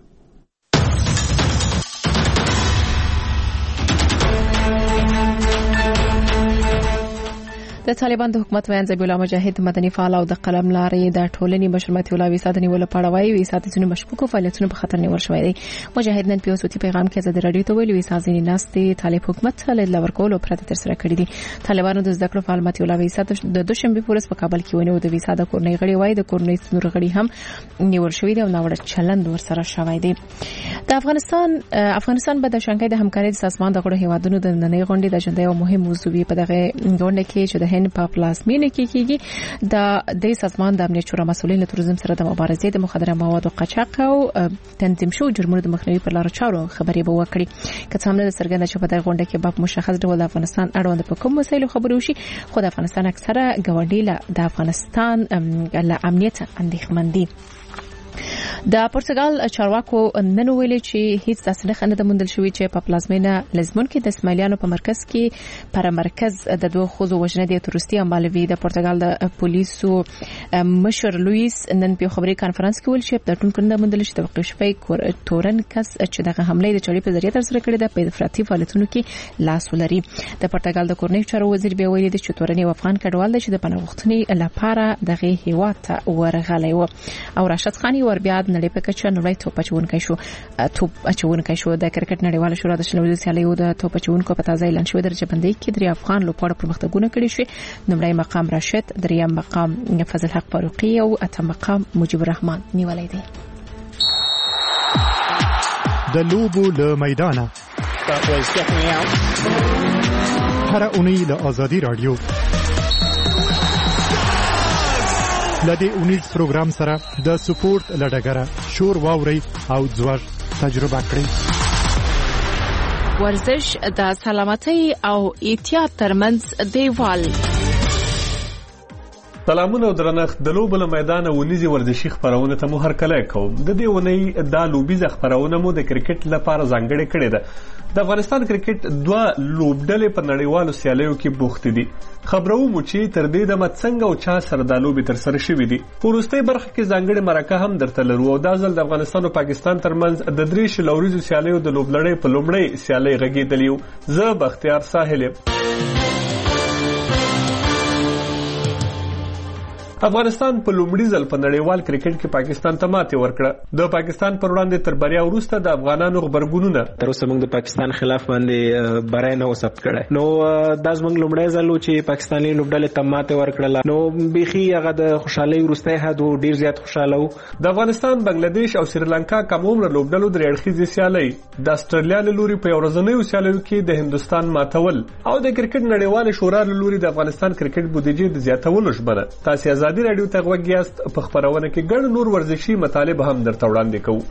د طالبان د حکومت ویان ذبیح الله مجاهد مدني فعال او د قلم لارې د ټولنې مشر متي الله ویسا د نیولو په اړه وایي ویسا د ځینو مشکوکو فعالیتونو په خطر نیول شوی دی. مجاهد نن په صوتي پیغام کې ازادي رادیو ته ویلي ویسا ځینې ناستې طالب حکومت له لور کولو پرته ترسره کړې دي. طالبانو د زده کړو فعال متي الله ویسا د دوشنبه پورس په کابل کې ونیو. د ویسا د کورنۍ غړي وایي د کورنۍ څلور غړي هم نیول شوی دي او ناوړه چلند ورسره شوی دی. د افغانستان افغانستان به د شانګهای د همکارۍ د سازمان د غړو هیوادونو د نننۍ غونډې د اجنډا یو مهم موضوع په دغه غونډه کې چې د هند په پلاس مینه کې کېږي د دې سازمان د امنیت شورا مسؤلین له توریزم سره د مبارزې د مخدره موادو قاچاق او تنظیم شوو جرمونو د مخنیوي پر لار چارو خبرې به وکړي. که څه هم نه څرګنده چې په دغه غونډه کې به مشخص ډول د افغانستان اړوند په کوم مسایلو خبرې وشي، خو د افغانستان اکثره ګاونډي له د افغانستان له امنیت اندېښمن دي. د پرتګال چارواکو نن ویلي چې هیڅ داسې نه خنده موندل شوې چې په پلازمینه لزمون کې د اسماعیلیانو په مرکز کې پر مرکز د دوه خزو وژنې د تروریستي عمل وی. د پرتګال د پولیسو مشر لوئیس نن په خبري کانفرنس کې ویل چې د ټول کنده موندل چې د وقوع شوی تورن کس چې دغه حمله د چړې په ذریعہ ترسره کړې ده په افراطي فعالیتونو کې لاس ولري. د پرتګال د کورنۍ چارو وزیر به ویلي چې تورن یو افغان کډوال دی چې د پناه غوښتنې لپاره دغه هیواد ته ورغلی و. او راشد خان ور بیا نړۍ په کچه نړۍ توپ اچونکي شو توپ اچونکي شو. د کرکټ نړیواله شورا د شلولو سیالیو د توپ اچونکو په تازه اعلان شوی درجه بندۍ کې درې افغان لوبغاړو پرمختګونه کړي شوی. نمبرې مقام راشد، دریم مقام فضل حق فاروقي او اتم مقام مجيب الرحمن نیولای دی. د لوبو له میدانه هر اونۍ له آزادي رادیو لدې اونیز پروګرام سره د سپورت لډګره شور واوري او ځوړ تجربه کړئ. ورزش د سلامتۍ او احتیاط ترمنځ دیوال. سلامونه او درنښت. د لوبو له میدانه ونیزي ورزشي خبرونه ته مو هرکلی کوم. د دې ونې دا لوبیزه خبرونه مو د کرکټ لپاره ځانګړې کړې ده. د افغانستان کرکټ دوه لوبډلې په نړیوالو سیالیو کې بوخت دي. خبرو مو چې تر دې دمه څنګه او چا سره د لوبې تر سره شوې دي. په وروستۍ برخه کې ځانګړې مرکه هم درته لرو او دا ځل د افغانستان او پاکستان ترمنځ د درې شلوریزو سیالیو د لوبلړۍ په لومړۍ سیالۍ غږېدلی یو. زه بختیار ساحل یم. افغانستان په لومړي ځل په نړیوال کرکټ کې پاکستان ته ماتې ورکړه. د پاکستان پر وړاندې تر بریا وروسته د افغانانو غبرګونونه تر اوسه موږ د پاکستان خلاف باندې بریا نه وثبت کړه. نو دا زموږ لومړی ځل چې پاکستاني لوبډلې ته ماتې ورکړه. نو بيخي هغه د خوشحالۍ وروستی حد ډیر زیات خوشاله وو. د افغانستان، بنگلاديش او سریلانکا کوم عمر لوبډلو درې اړخیزې سیالۍ د استرالیا له لوري په ورځنیو سیالیو کې د هندستان ماتول او د کرکټ نړیوال شورا له لوري د افغانستان کرکټ بودیجې د زیاتولو ژمنه. تاسو ازادي رادیو ته غوږیاست. په خبرونه کې ګڼ نور ورزشي مطالب هم درته وړاندې کوو.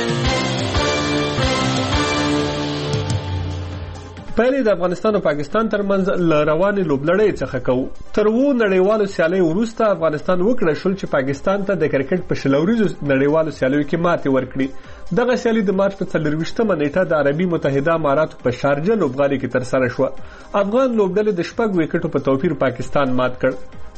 پهلې د افغانستان او پاکستان ترمنځ له روانې لوبلړۍ څخه کوو. تر وو نړیوالو سیالیو وروسته افغانستان وکړه شول چې پاکستان ته د کرکټ په شلوریزو نړیوالو سیالیو کې ماتې ورکړي. دغه سیالي د مارچ په څلرویشتمه نیټه د عربي متحده اماراتو په شارجه لوبغالي کې ترسره شوه. افغان لوبډلې د شپږ وکټو په توپیر پاکستان مات کړ.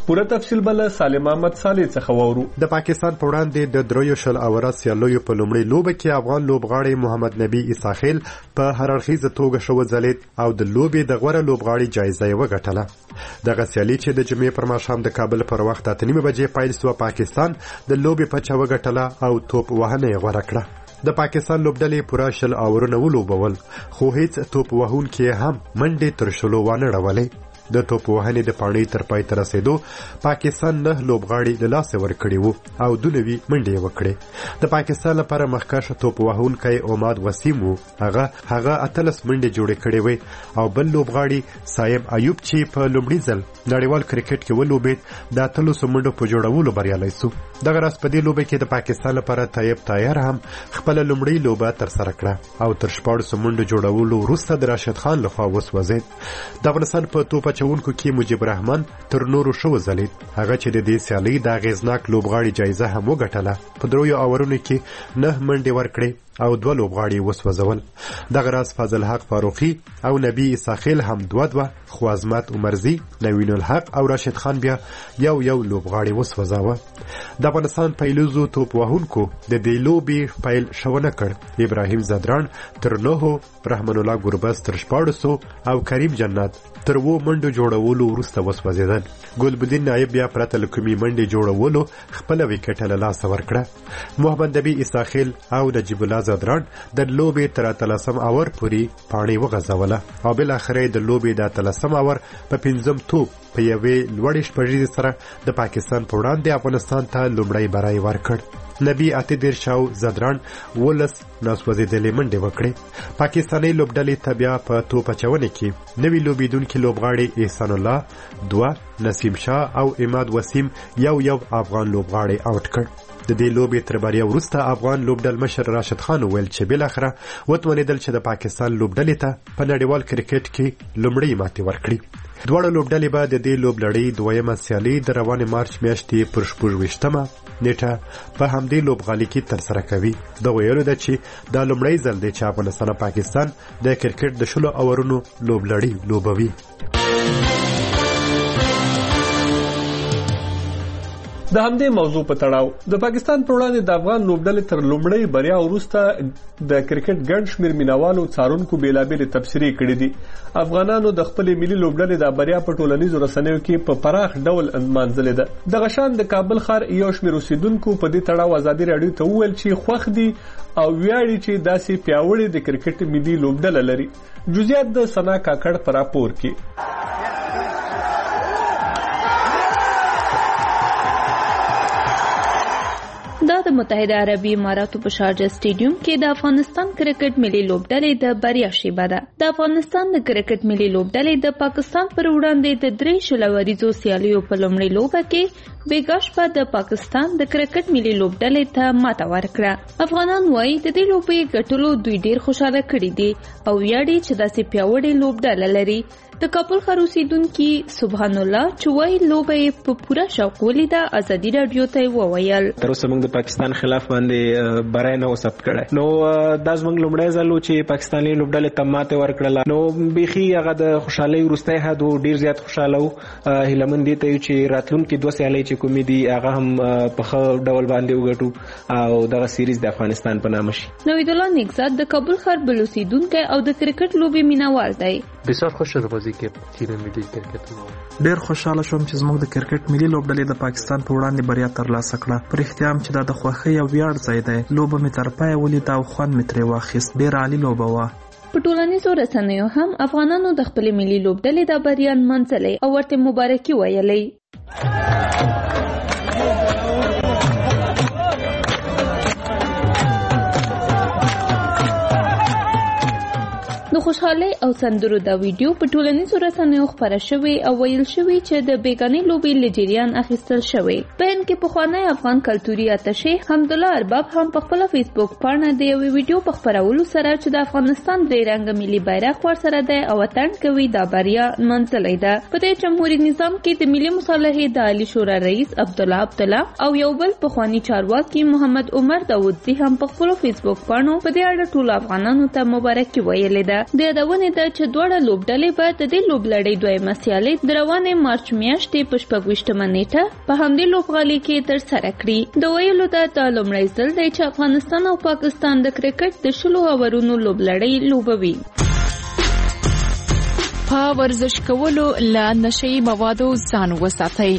پوره تفصیل بل سالم احمد صالح څخه وورو. د پاکستان په وړاندې د دریو شل اوره سیالیو په لومړۍ لوبه کې افغان لوبغاړی محمد نبی اساخیل په هر اړخیزه توګه شو ځلید او د لوبې د غوره لوبغاړي جایزه یې وګټله. دغه سیالي چې د جمعې پر ماښام د کابل پر وخت اته نیمې بجې پیل شوه، پاکستان د لوبې پچه وګټله او توپ وهنه یې غوره کړه. د پاکستان لوبډلې پوره شل اورونه ولوبول، خو هیڅ توپ وهونکي هم منډې تر شلو وانه ړولې. د توپ وهنې د پاڼۍ تر پای ته رسېدو پاکستان نه لوبغاړي له لاسه ورکړي وو او دوه نوي منډې وکړې. د پاکستان لپاره مخکښ توپ وهونکی عماد وسیم وو، هغه هغه اتلس منډې جوړې کړې وې او بل لوبغاړي صاحب ایوب چې په لومړي ځل نړیوال کرکټ کې ولوبېد د اتلسو منډو په جوړولو بریالی سو. دغه راز په دې لوبه کې د پاکستان لپاره طیب طاهر هم خپل لومړی لوبه ترسره کړه او تر شپاړسو منډو جوړولو وروسته د راشد خان لخوا وسوځید. د افغانستان په توپ اچونکو کې مجيب رحمان تر نورو شو ځلید، هغه چې د دې سیالۍ د اغیزناک لوبغاړي جایزه هم وګټله. په دریو اورونو کې نه منډې ورکړې او دوه لوبغاړي وسوځول. دغه راز فضل حق فاروقي او نبی اساخیل هم دوه دوه، خو عظمت عمرزي، نوین الحق او راشد خان بیا یو یو لوبغاړي وسوځاوه. د افغانستان پیلوزو توپ وهونکو د دې لوبې پیل شونه کړ. ابراهیم زدران تر نهو، رحمان الله ګربز تر شپاړسو او کریم جنت تر وو منډو جوړولو وروسته وسوځېدل. ګلبدین نایب بیا پرته له کومې منډې جوړولو خپله ویکټه له لاسه ورکړه. محمد نبی اساخیل او نجیب الله زدران د لوبې تر اتلسم اور پورې پاڼۍ وغځوله او بالاخره د لوبې د اتلسم اور په پنځم توپ په یوې لوړې شپږیزې سره د پاکستان په وړاندې افغانستان ته لومړی بری ورکړ. نبی اته دېرش او زدران ولس ناسوځېدلې منډې وکړې. پاکستاني لوبډلې ته بیا په توپ اچونې کې نوي لوبېدونکي لوبغاړي احسان الله دوه، نسیم شاه او اماد وسیم یو یو افغان لوبغاړي آوټ کړ. د دې لوبې تر بریا وروسته افغان لوبډل مشر راشد خان وویل چې بالاخره وتوانېدل چې د پاکستان لوبډلې ته په نړیوال کرکټ کې لومړۍ ماتې ورکړي. دواړه لوبډلې به د دې لوبلړۍ دویمه سیالي د روانې مارچ میاشتې پر شپږویشتمه نیټه په همدې لوبغالي کې ترسره کوي. د ویلو ده چې دا لومړی ځل دی چې افغانستان او پاکستان د کرکټ د شلو اورونو لوبلړۍ لوبوي. د همدې موضوع په تړاو د پاکستان په وړاندې د افغان لوبډلې تر لومړۍ بریا وروسته د کرکټ ګڼ شمېر مینوالو څارونکو بېلابېلې تبصرې کړې دي. افغانانو د خپلې ملي لوبډلې د بریا په ټولنیزو رسنیو کې په پراخ ډول نمانځلې ده. دغه شان د کابل ښار یو شمېر اوسیدونکو په دې تړاو ازادي راډیو ته وویل چې خوښ دي او ویاړي چې داسې پیاوړې د کرکټ ملي لوبډله لري. جزئیات د ثنا کاکړ په راپور کې. دا د متحده عربي اماراتو په شارجه سټیډیوم کې د افغانستان کرکټ ملي لوبډلې د بریا شیبه ده. د افغانستان د کرکټ ملي لوبډلې د پاکستان پر وړاندې د درې شل وریزو سیالیو په لومړۍ لوبه کې بیګا شپه د پاکستان د کرکټ ملي لوبډلې ته ماته ورکړه. افغانان وایي د دې لوبې ګټلو دوی ډیر خوشاله کړي دي او ویاړي چې داسې پیاوړې لوبډله لري. د کابل ښار اوسیدونکي سبحان الله چې وایي لوبه یې په پوره شوق ولیده ازادي راډیو ته وویل. تر اوسه موږ د پاکستان خلاف باندې بری نه و ثبت کړی، نو دا زموږ لومړی ځل و چې پاکستاني لوبډلې ته ماتې ورکړله. نو بیخي هغه د خوشحالۍ وروستی حد و، ډېر زیات خوشحاله و. هیله مند دې ته یو چې راتلونکي دوه سیالۍ چې کومې دي هغه هم په ښه ډول باندې وګټو او دغه سیریز د افغانستان په نامه شي. نوید الله نیکزاد د کابل ښار بل اوسیدونکی او د کرکټ لوبې مینوال دی. بسیار خوشحال بازی که تیم ملی کرکټ مو ډیر خوشاله شوم چې زموږ د کرکټ ملي لوبډلې د پاکستان په وړاندې بریا ترلاسه کړه. پر اختیام چې دا د خوښۍ او ویاړ ځای دی. لوبه مې تر پایه ولیده او خوند مې ترې واخیست. ډیر عالی لوبه وه. په ټولنیزو رسنیو هم افغانانو د خپلې ملي لوبډلې د بریا نمانځلې او ورته مبارکي ویلې. د خوشحالۍ او سندرو دا ویډیو په ټولنیزو رسنیو خپره شوې او ویل شوې چې د بیګانې لوبې له جریان اخیستل شوې. په هند کې پخوانی افغان کلتوري اتشې حمدالله ارباب هم په خپله فیسبوک پاڼه د یوې ویډیو په خپرولو سره چې د افغانستان درې رنګه ملي بیرغ ورسره دی او اتڼ کوي دا بریا نمانځلې ده. په دې جمهوري نظام کې د ملي مصالحې د عالي شورا رئیس عبدالله عبدالله او یو بل پخوانی چارواکي محمد عمر داودزي هم په خپلو فیسبوک پاڼو په دې اړه ټولو افغانانو ته مبارکي ویلې ده. د یادونې ده چې دواړه لوبډلې به د دې لوبلړۍ دویمه سیالي د روانې مارچ میاشتې په شپږویشتمه نیټه په همدې لوبغالي کې ترسره کړي. د ویلو ده دا لومړی ځل دی چې افغانستان او پاکستان د کرکټ د شلو اورونو لوبلړۍ لوبوي. په ورزش کولو له نشئی موادو ځان وساتئ.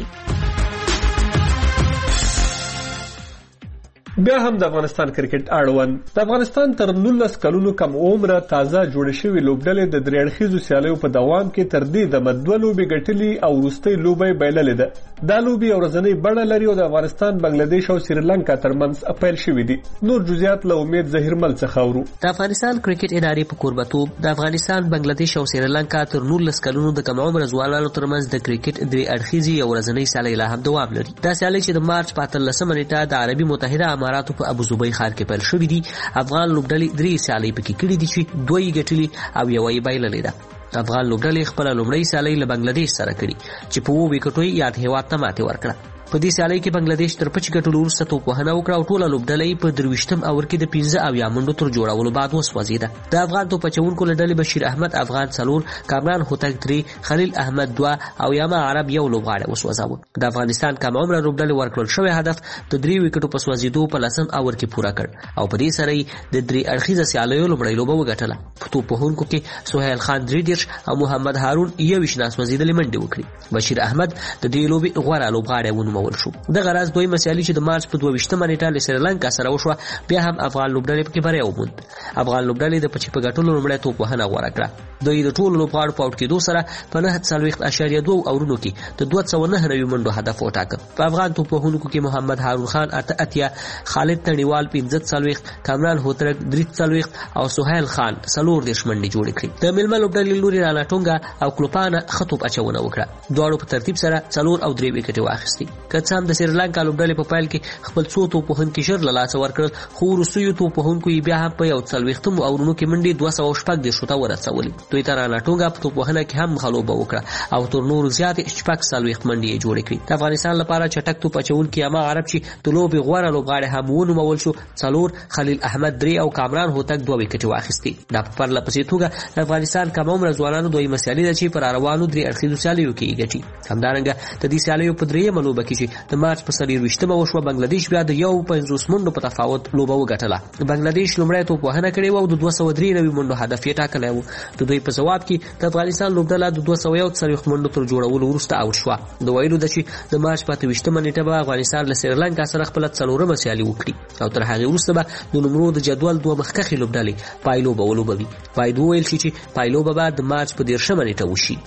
بیا هم د افغانستان کرکټ اړوند د افغانستان تر نولس کلونو کم عمره تازه جوړ شوی لوبډلې د درې اړخیزو سیالیو په دوام کې تر دې د مدوه لوبې ګټلې او وروستۍ لوبې بایللې ده. دا لوبې ورځنۍ بڼه لري او د افغانستان، بنگلاديش او سریلانکا ترمنځ پیل شوې دي. نور جزئیات له امید ظهیرمل څخه اورو. د افغانستان کرکټ ادارې په کوربتوب د افغانستان، بنگلاديش او سریلانکا تر نولس کلونو د کم عمره ځوانانو ترمنځ د کرکټ درې اړخیزې او ورځنۍ سیالۍ لا هم دوام لري. دا سیالۍ چې د مارچ په اتلسمه نیټه د عربي متحده اماراتو په ابو ظبي ښار کې پیل شوې دي. افغان لوبډلې درې سیالۍ پکې کړې دي چې دوه یې ګټلې او یوه یې بایللې ده. افغان لوبډلې خپله لومړۍ سیالۍ له بنگلاديش سره کړې چې په اووه ویکټو یې یاد هېواد ته ماتې ورکړه. په دې سیالۍ کې بنگلاديش تر پچ ګټلو وروسته توپوهنه وکړه او ټوله لوبډله په درویشتم اور کې د پنځه اویا منډو تر جوړولو بعد وسوځېده. د افغان توپ اچوونکو له ډلې بشیر احمد افغان څلور، کامران هوتک درې، خلیل احمد دوه او یاما عرب یو لوبغاړی وسوځاوه. د افغانستان کم عمره لوبډلې ورکړل شوی هدف د درې ویکټو په سوځېدو په لسم اور کې پوره کړ او په دې سره یې د درې اړخیزه سیالیو لومړۍ لوبه وګټله. په توپوهونکو کې سهیل خان درې دېرش او محمد هارون یوویشت ناسوځېدلې منډې وکړې. بشیر احمد د دې لوبې غوره لوبغاړی ونومول شو. دغه راز دویمه سیالي چې د مارچ په دوه ویشتمه نیټه له سریلانکا سره وشوه، بیا هم افغان لوبډلې پکې بریا وموند. افغان لوبډلې د پچې په ګټلو لومړی توپوهنه غوره کړه. دوی د ټولو لوبغاړو په اوټ کېدو سره په نهه څلوېښت اعشاریه دوه اورونو کې د دوه سوه نهه نوي منډو هدف وټاکه. په افغان توپوهونکو کې محمد هارون خان اته اتیا، خالد تڼیوال پنځه څلوېښت، کامران هوترک درې څلوېښت او سهیل خان څلور دېرش منډې جوړې کړې. د میلمه لوبډلې لوري رانا ټونګا او کلوپانه ښه توپ اچونه وکړه. دواړو په ترتیب سره څلور او درې ویکټې واخیستې. که څه هم د سریلانکا لوبډلې په پیل کې خپل څو توپوهونکي ژر له لاسه ورکړل، خو وروستیو توپوهونکو یې بیا هم په یو څلوېښتمو اورونو کې منډې دوه سوه شپږ دېرشو ته ورسولې. دوی ته رانا ټونګا په توپوهنه کې هم ښه لوبه وکړه او تر نورو زیاتې شپږ څلوېښت منډې یې جوړې کړې. د افغانستان لپاره چټک توپ اچوونکي یاما عرب چې د لوبې غوره لوبغاړی هم ونومول شو څلور، خلیل احمد درې او کامران هوتک دوه ویکټې واخیستې. دا په پرله پسې توګه د افغانستان کم عمره ځوانانو دویمه سیالي ده چې په راروانو درې اړخیزو سیالیو کې یې ګټي. همدارنګه د دې سیالیو په درېیمه لوبه کې چې د مارچ په څلېرویشتمه وشوه، بنگلاديش بیا د یو پنځوس منډو په تفاوت لوبه وګټله. بنگلاديش لومړی توپوهنه کړې وه او د دوه سوه درې نوي منډو هدف یې ټاکلی و. د دوی په ځواب کې د افغانستان لوبډله د دوه سوه یو څلوېښت منډو تر جوړولو وروسته اوټ شوه. د ویلو ده چې د مارچ په اته ویشتمه نیټه به افغانستان له سریلانکا سره خپله څلورمه سیالي وکړي او تر هغې وروسته به د نومرو د جدول دوه مخکښې لوبډلې پایلوبه ولوبوي. باید وویل شي چې پایلوبه به د مارچ په دېرشمه نیټه وشي.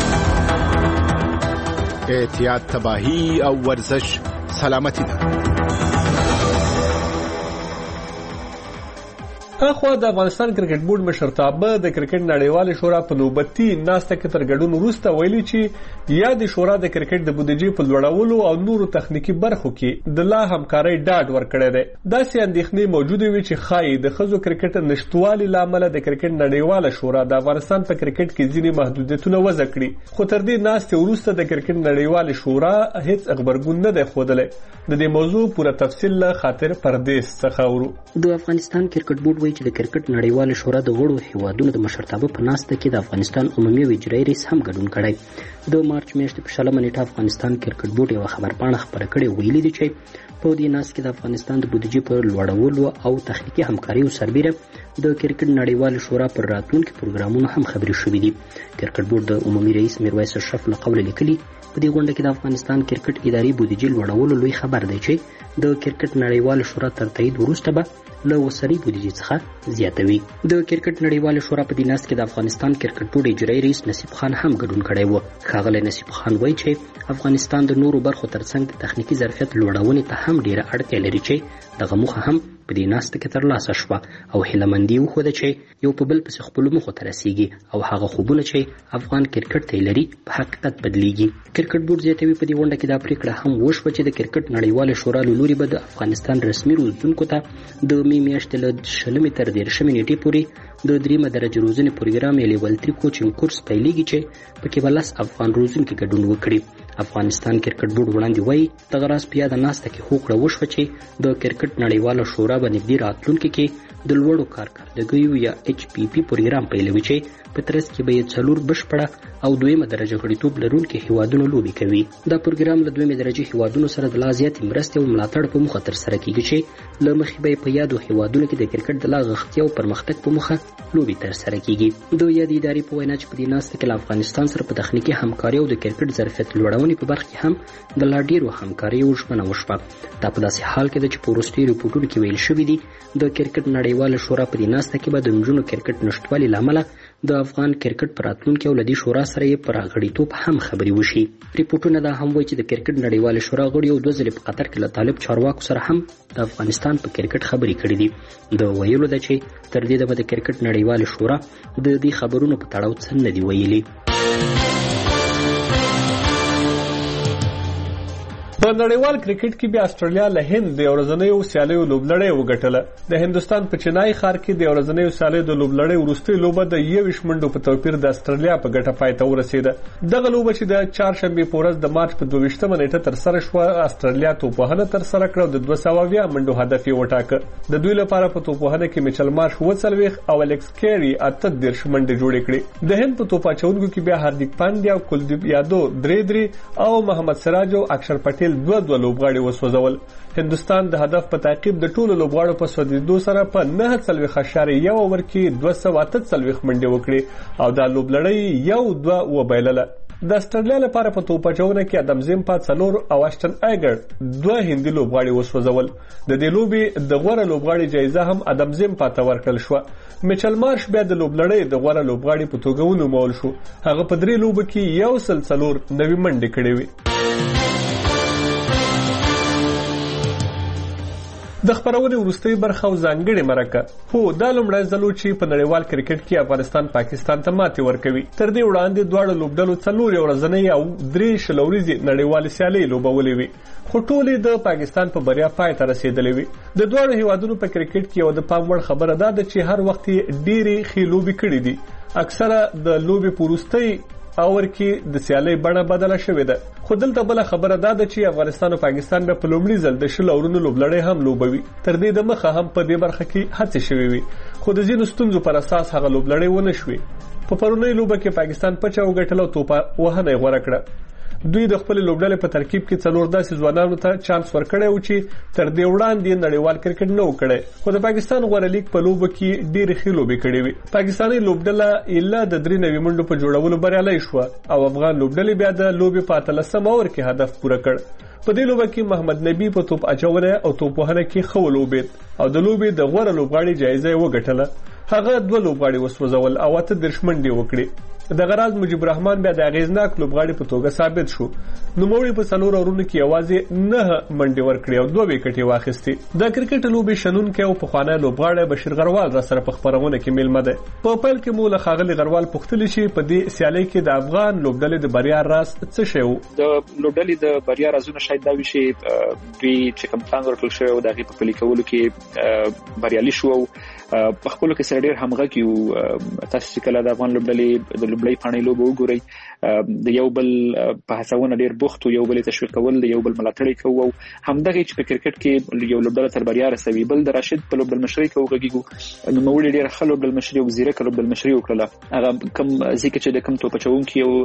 احتیاط، تباهي او ورزش سلامتی ده. اخوا د افغانستان کرکټ بورډ مشرتابه د کرکټ نړیوالې شورا په نوبتي ناسته کې تر ګډون وروسته ویلي چې یادې شورا د کرکټ د بودیجې په لوړولو او نورو تخنیکي برخو کې د لا همکارۍ ډاډ ورکړی دی. داسې اندېښنې موجودې وي چې ښایي د ښځو کرکټ نشتوالي له امله د کرکټ نړیواله شورا د افغانستان په کرکټ کې ځینې محدودیتونه وضع کړي. خو تر دې ناستې وروسته د کرکټ نړیوالې شورا هیڅ غبرګون نه دی ښودلی. د دې موضوع پوره تفصیل له خاطر پردیس څخه اورو. د افغانستان کرکټ بورډ وایي چې د کرکټ نړیواله شورا د غړو هیوادونو د مشرتابه په ناسته کې د افغانستان عمومي او اجرایي رئیس هم ګډون کړی. د مارچ میاشتې په شلمه نیټه افغانستان کرکټ بورډ یوه خبرپاڼه خپره کړې ویلي دي چې په دې ناسته کې د افغانستان د بودیجې په لوړولو او تخنیکي همکاریو سربیره د کرکټ نړیواله شورا پر راتلونکي پروګرامونو هم خبرې شوې دي. کرکټ بورډ د عمومي رئیس میرویس اشرف له قوله لیکلي، په دې غونډه کې د افغانستان کرکټ ادارې بودیجې لوړولو لوی خبر دی چې د کرکټ نړیواله شورا تر تایید وروسته به له اوسنۍ بودیجې څخه زیاتوي. د کرکټ نړیواله شورا په دې ناسته کې د افغانستان کرکټ بورډ اجرایي رئیس نصیب خان هم ګډون کړی و. ښاغلی نصیب خان وایي چې افغانستان د نورو برخو ترڅنګ د تخنیکي ظرفیت لوړونې ته هم ډیره اړتیا لري چې دغه موخه هم په دې ناسته کې ترلاسه شوه او هیلهمندي وښوده چې یو په بل پسې خپلو موخو ته رسیږي او هغه خوبونه چې افغان کرکټ ته لري په حقیقت بدلیږي. کرکټ بورډ زیاتوي په دې غونډه کې دا پریکړه هم وشوه چې د کرکټ نړیواله شورا له لوري به د افغانستان رسمي روزونکو ته د مې میاشتې له شلمې تر دېرشمې نیټې پورې د دریمه درجه روزنې پروګرام یا لیول تري کوچینګ کورس پیلېږي چې پکې به لس افغان روزونکي ګډون وکړي. افغانستان کرکټ بورډ وړاندې وایي دغه راز په یاده ناسته کې هوکړه وشوه چې د کرکټ نړیواله شورا به نږدې راتلونکي کې د لوړو کارکردګیو یا اچ پی پی پروګرام پیلوي چې په ترڅ کې به یې څلور بشپړه او دویمه درجه غړیتوب لرونکي هیوادونو لوبې کوي. دا پروګرام له دویمه درجه هیوادونو سره د لا زیاتې مرستې او ملاتړ په موخه ترسره کیږي چې له مخې به په یادو هیوادونو کې د کرکټ د لا غښتلي او پرمختګ په موخه لوبې ترسره کیږي. د یادې ادارې په وینا چې په دې ناسته کې له افغانستان سره په تخنیکي همکاري او د کرکټ ظرفیت لوړونې په برخه کې هم د لا ډیرو همکاریو ژمنه وشوه. دا په داسې حال کې ده چې په وروستیو ریپورټونو کې ویل شوي دي د کرکټ نړیواله شورا په دې ناسته کې به د نجونو کرکټ نشتوالي له امله د افغان کرکټ په راتلونکي او له دې شورا سره یې پر غړیتوب هم خبرې وشي. ریپورټونه دا هم وایي چې د کرکټ نړیواله شورا غړي یو دوه ځلې په قطر کې له طالب چارواکو سره هم د افغانستان په کرکټ خبرې کړې دي. د ویلو ده چې تر دې دمه د کرکټ نړیواله شورا د دې خبرونو په تړاو څه نه دي ویلي. په نړیوال کرکټ کې بیا استرالیا له هند د ورځنیو سیالیو لوبلړۍ وګټله. د هندستان په چنای ښار کې د ورځنیو سیالیو د لوبلړۍ وروستۍ لوبه د یویش منډو په توپیر د استرالیا په ګټه پای ته ورسېده. دغه لوبه چې د چهارشنبې په ورځ د مارچ په دوه ویشتمه نیټه ترسره شوه، استرالیا توپوهنه ترسره کړه او د دوه سوه اویا منډو هدف یې وټاکه. د دوی لپاره په توپوهنه کې میچل مارش اووه څلوېښت او الکس کیری اته دېرش منډې جوړې کړې. د هند په توپ اچوونکو کې بیا هاردیک پانډیا او کلدیپ یادو درې درې او محمد سراج او اکشر پټیل دوه دوه لوبغاړي وسوځول. هندستان د هدف په تعقیب د ټولو لوبغاړو په سوځېدو سره په نهه څلوېښت اعشاریه یو اوور کې دوه سوه اته څلوېښت منډې وکړې او دا لوبلړۍ یو دوه وبایلله. د استرالیا لپاره په توپ اچونه کې ادم زیمپا څلور او اشټن ایګر دوه هندي لوبغاړي وسوځول. د دې لوبې د غوره لوبغاړي جایزه هم ادم زیمپا ته ورکړل شوه. میچل مارش بیا د لوبلړۍ د غوره لوبغاړي په توګه ونومول شو. هغه په درې لوبو کې یو سل څلور نوي منډې کړې وې. د خبرونې وروستۍ برخه او ځانګړې مرکه. هو دا لومړی ځل چې په نړیوال کرکټ کې افغانستان پاکستان ته ماتې ورکوي. تر دې وړاندې دواړو لوبډلو څلور ورځنۍ او درې شل ورځې نړیوالې سیالۍ لوبولې وي، خو ټولې د پاکستان په بریا پای ته رسېدلې وي. د دواړو هیوادونو په کرکټ کې یو د پام وړ خبره دا ده چې هر وخت ډېرې ښې لوبې کړې دي. اکثره د لوبې په وروستۍ اور کې د سیالۍ بڼه بدله شوې ده. خو دلته بل خبره دا ده چې افغانستان او پاکستان به په لومړي ځل د شل اورونو لوبلړۍ هم لوبوي. تر دې د مخه هم په دې برخه کې هڅې شوې وي، خو د ځینو ستونزو پر اساس هغه لوبلړۍ ونه شوې. په پرونۍ لوبه کې پاکستان پچه وګټله او توپ وهنه یې غوره کړه. دوی د خپل لوبډلې په ترکیب کې څلور داسې ځوانانو ته چانس ورکړی و چې تر دې وړاندې نړیوال کرکټ نه و کړی، خو د پاکستان غوره لیګ په لوبو کې ډېرې ښې لوبې کړې وې. پاکستاني لوبډله ایله د درې نوي منډو په جوړولو بریالی شوه او افغان لوبډلې بیا د لوبې په اتلسم اوور کې هدف پوره کړ. په دې لوبه کې محمد نبی په توپ اچونه او توپ وهنه کې ښه ولوبېد او د لوبې د غوره لوبغاړي جایزه یې وګټله. هغه دوه لوبغاړي وسوځول او اته دېرش منډې وکړې. دغه راز مجیب الرحمن بیا د اغیزناک لوبغاړي په توګه ثابت شو. نوموړي په څلور اورونو کې یوازې نه منډې ورکړې او دوه وکټې واخیستې. د کرکټ لوبې شنونکی او پخوانی لوبغاړی بشیر غروال را سره په خپرونه کې میلمه دی. په پیل کې مو له ښاغلي غروال پوښتلي چې په دې سیالۍ کې د افغان لوبډلې د بریا راز څه شی و؟ د لوبډلې د بریا رازونه شاید دا وي چې دوی چې کوم پلان ورکړل شوی و د هغې په پلي کولو کې بریالي شو او په خپلو کې سره ډېر همغږي وو. تاسو چې کله د افغان لوبډلې د لوبډلۍ پاڼې لوبه وګورئ، د یو بل په هڅونه ډېر بوخت وو، یو بل یې تشویق کول، د یو بل ملاتړ یې کوو او همدغې چې په کرکټ کې یو لوبډله تر بریا رسوي. بل د راشد په لوبډل مشرۍ کې وغږېږو، نوموړي ډېره ښه لوبډل مشري او ځیرکه لوبډل مشري وکړله. هغه کوم ځای کې چې د کوم توپ اچوونکي او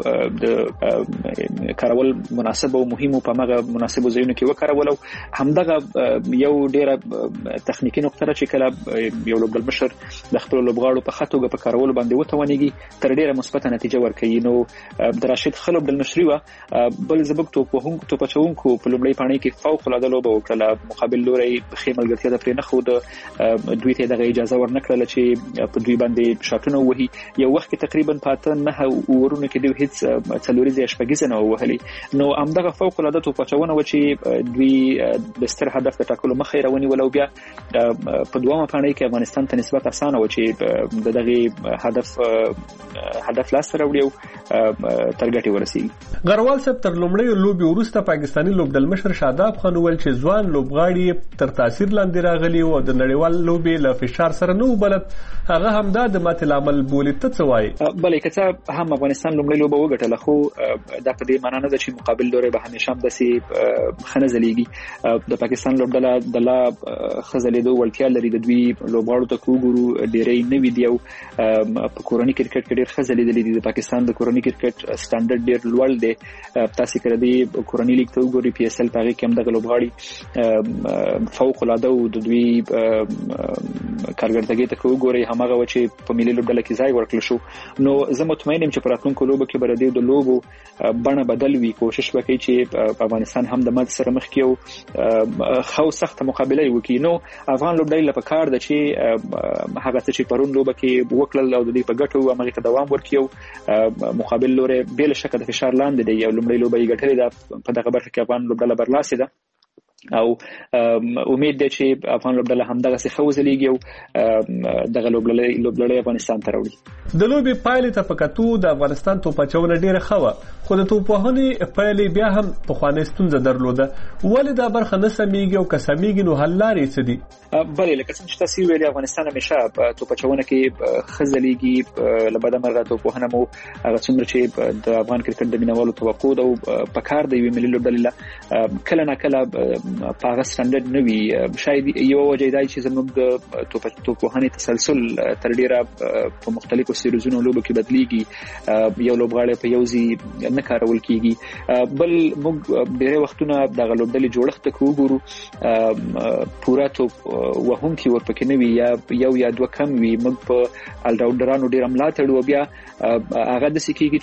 د کارول مناسب او مهم په هغه مناسبو ځایونو کې وکارول او همدغه یو ډېره تخنیکي نقطه ده چې کله یو لوبډل مشر د خپلو لوبغاړو په ښه توګه په کارولو باندې وتوانېږي تر ډېره مثبته نتیجه ورکوي. نو د راشد ښه لوبډل مشري وه. بل زموږ توپ وهونکو توپ اچوونکو په لومړۍ پاڼۍ کې فوق العاده لوبه وکړله. مقابل لوری ښې ملګرتیا ته پرې نه ښود، دوی ته یې دغه اجازه ورنه کړله چې په دوی باندې شاټونه ووهي. یو وخت کې تقریبا په اته نهه اورونو کې دوی هېڅ څلوریزه یا شپږیزه نه ووهلې. نو همدغه فوق العاده توپ اچونه وه چې دوی د ستر هدف د ټاکلو مخه یې راونیوله او بیا په دویمه پاڼۍ کې افغانستان ته نسبت اسانه و چې د دغه هدف هدف لاس راوړي او تر ګټي ورسیږي. غروال صاحب تر لومړی لوبي وروسته پاکستاني لوبډل مشر شاداب خان ویل چې ځوان لوبغاړي تر تاثیر لاندې راغلي او د نړیوال لوبي له فشار سره نه وبلد هغه هم دا د ماتې لامل بولي. ته څه وایي؟ بلې که هم افغانستان لومړی لوبه وګټله خو دا په دې معنی نه ده چې مقابل لوري به همیشه هم داسې ښه نه ځلیږي. د پاکستان لوبډله د لا ښه ځلېدو وړتیا لري. د دوی لوبغاړو ته که وګورو ډېری نوي دي او په کورني کرکټ کې ډېر ښه ځلېدلي دي. د پاکستان د کورني کرکټ سټانډرډ ډېر لوړ دی. تاسې که د کورني لیګ ته وګورئ پی ایس ایل په هغې کې هم دغه لوبغاړي فوق العاده و. د دوی کارګردګۍ ته که وګورئ هماغه و چې په ملي لوبډله کې ځای ورکړل شو. نو زه مطمئن یم چې په راتلونکو لوبو کې به د دې د لوبو بڼه بدل وي. کوشش وکړي چې په افغانستان هم د ماتې سره مخ کړي او ښه او سخته مقابله یې وکړي. نو افغان لوبډلې له پکار ده چې هغه څه چې پرون لوبه کې وکړل او د دې په ګټو هغې ته دوام ورکړي او مقابل لوری بې له شکه د فشار لاندې دی. یو لومړۍ لوبه یې ګټلې ده په دغه برخه کې افغان لوبډله برلاسې ده او امید ده چې افغان لوبډله همدغسې ښه وځلیږي او دغه لوبډلې افغانستان ته راوړي. د لوبې پایلې ته په کتو د افغانستان توپ اچونه ډېره ښه وه خو د توپوهنې پایلې بیا هم پخوانۍ ستونزه درلوده. ولې دا برخه نه سمیږي او که سمیږي نو حل لارې څه دي؟ بلې لکه څنګه چې تاسو ویلي افغانستان همیشه په توپ اچونه کې ښه ځلیږي. له بده مرغه توپوهنه مو هغه څومره چې د افغان کرکټ د مینوالو توقع ده او په کار د یوې ملي لوبډلې کله نه کله په هغه سټانډرډ نه وي. شاید یوه وجه دا چې زموږ د توپوهنې تسلسل تر ډېره په مختلفو سیریزونو لوبو کې بدلیږي. یو لوبغاړی په یو ځای نه کارول کیږي. بل موږ ډېری وختونه دغه لوبډلې جوړښت ته که وګورو پوره توپ وهونکي ورپکې نه وي یا یو یا دوه کم وي. موږ په الراونډرانو ډېره ملا تړو او بیا هغه داسې کیږي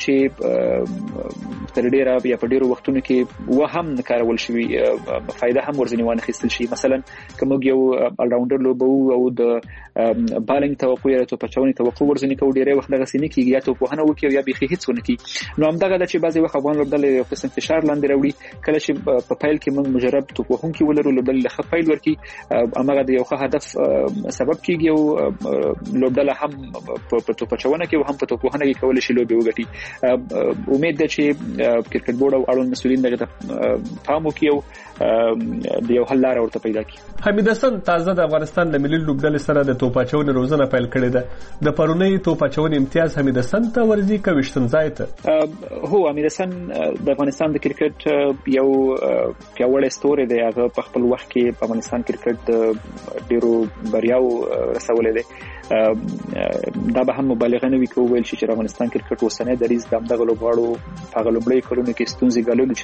چې تر ډېره یا په ډېرو وختونو کې و هم نه کارول شوي فایده هم ورځنې وانه خیستل شي. مثلا که موږ یو الراونډر لوبو او د بالینګ توقع یا توپ اچونې توقع ورځنې کوو ډېری وخت دغسې نه کیږي. یا توپوهنه وکړي او یا بیخي هیڅ ونه کړي. نو همدغه ده چې بعضې وخت افغان لوبډلې یو قسم فشار لاندې راوړي. کله چې په پیل کې موږ مجرب توپوهونکي ولرو لوبډلې له ښه پیل ورکړي هماغه د یو ښه هدف سبب کیږي او لوبډله هم په توپ اچونه کې او هم په توپوهنه کې کولی شي لوبې وګټي. امید ده چې کرکټ بورډ او اړوند مسؤلین دغې ته پام وکړي او د یو حل لاره ورته پیدا کړي. حمید حسن تازه د افغانستان د ملي لوبډلې سره د توپ اچونې روزنه پیل کړې ده. د پرونۍ توپ اچونې امتیاز حمید حسن ته ورځي که ویشتم ځای ته؟ هو حمید حسن د افغانستان د کرکټ یو پیاوړی ستوری دی. هغه په خپل وخت کې په افغانستان کرکټ د ډېرو بریاو رسولی دی. دا به هم مبالغه نه وي که وویل شي چې افغانستان کرکټ اوسنی دریځ د همدغه لوبغاړو په هغه لومړیو کلونو کې ستونزې ګاللو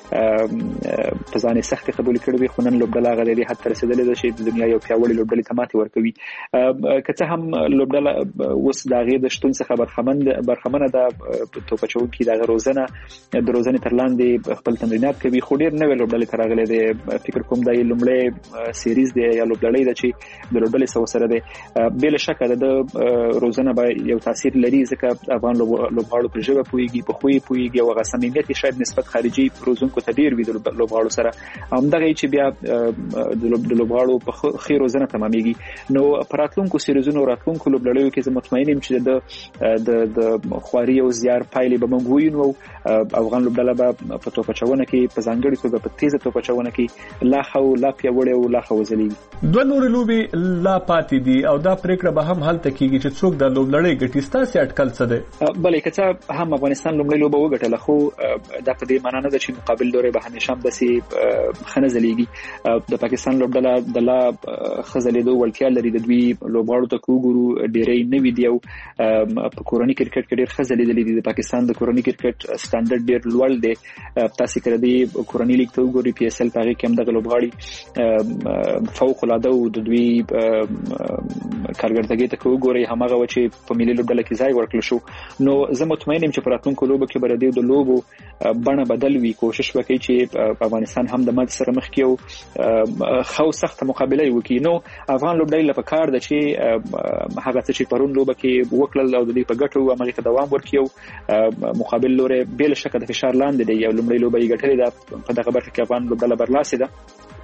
چې په ځان یې سختې خبرې کړې وي خو نن لوبډله هغه د دې حد ته رسېدلې ده چې د دنیا یو پیاوړې لوبډلې ته ماتې ورکوي. که څه هم لوبډله اوس د هغې د شتون څخه برخمنه ده. توپ اچوونکي د هغه روزنه د روزنې تر لاندې خپل تمرینات کوي خو ډېر نوې لوبډلې ته راغلی دی. فکر کوم دا یې لومړی سیریز دی یا لوبډلۍ ده چې د لوبډلې سره ورسره دی. بې له شکه د روزنه به یو تاثیر لري ځکه افغان لوبغاړو په ژبه پوهېږي په خوی پوهېږي او هغه صمیمیت یې شاید نسبت خارجي روزونکو ته ډېر وي د لوبغاړو سره. همدغه یې چې بیا د لوبغاړو په ښې روزنه تمامېږي. نو په راتلونکو سیریزونو او راتلونکو لوبډلېو کې زه مطمئن یم چې د خواري او زیار پایلې به موږ ووینو او افغان لوبډله به په توپ اچونه کې په ځانګړې توګه په تیزه توپ اچونه کې لا ښه لا پیاوړې او لا ښه وځلیږي. دوه نورې لوبې لا پاتې دي او دا پرېکړه به هم هلته کېږي چې څوک د لوبلړۍ ګټي. ستاسې اټکل څه دی؟ بلې که څه هم افغانستان لومړۍ لوبه وګټله خو دا په دې معنی نه ده چې مقابل لوری به همیشه هم داسې ښه نه ځلیږي. د پاکستان لوبډله د لا ښه ځلېدو وړتیا لري. د دوی لوبغاړو ته که وګورو ډېری نوي دي او په کورني کرکټ کې ډېر ښه ځلېدلي دي. د پاکستان د کورني کرکټ سټانډرډ ډېر لوړ دی. تاسې که د کورني لیګ ته وګورئ پی ایس ایل په هغې کې هم دغه لوبغاړي فوق العاده و. د دوی کارګردګۍ ته که وګورئ هماغه و چې په ملي لوبډله کې ځای ورکړل شو. نو زه مطمئن یم چې په راتلونکو لوبو کې به د دې د لوبو بڼه بدل وي. کوشش وکړي چې په افغانستان هم د ماتې سره مخ کړي او ښه او سخته مقابله یې وکړي. نو افغان لوبډلې له پکار ده چې هغه څه چې پرون لوبه کې وکړل او د دې په ګټو همغې ته دوام ورکړي او مقابل لوری بې له شکه د فشار لاندې دی. یو لومړۍ لوبه یې ګټلې ده. په دغه برخه کې افغان لوبډله برلاسې ده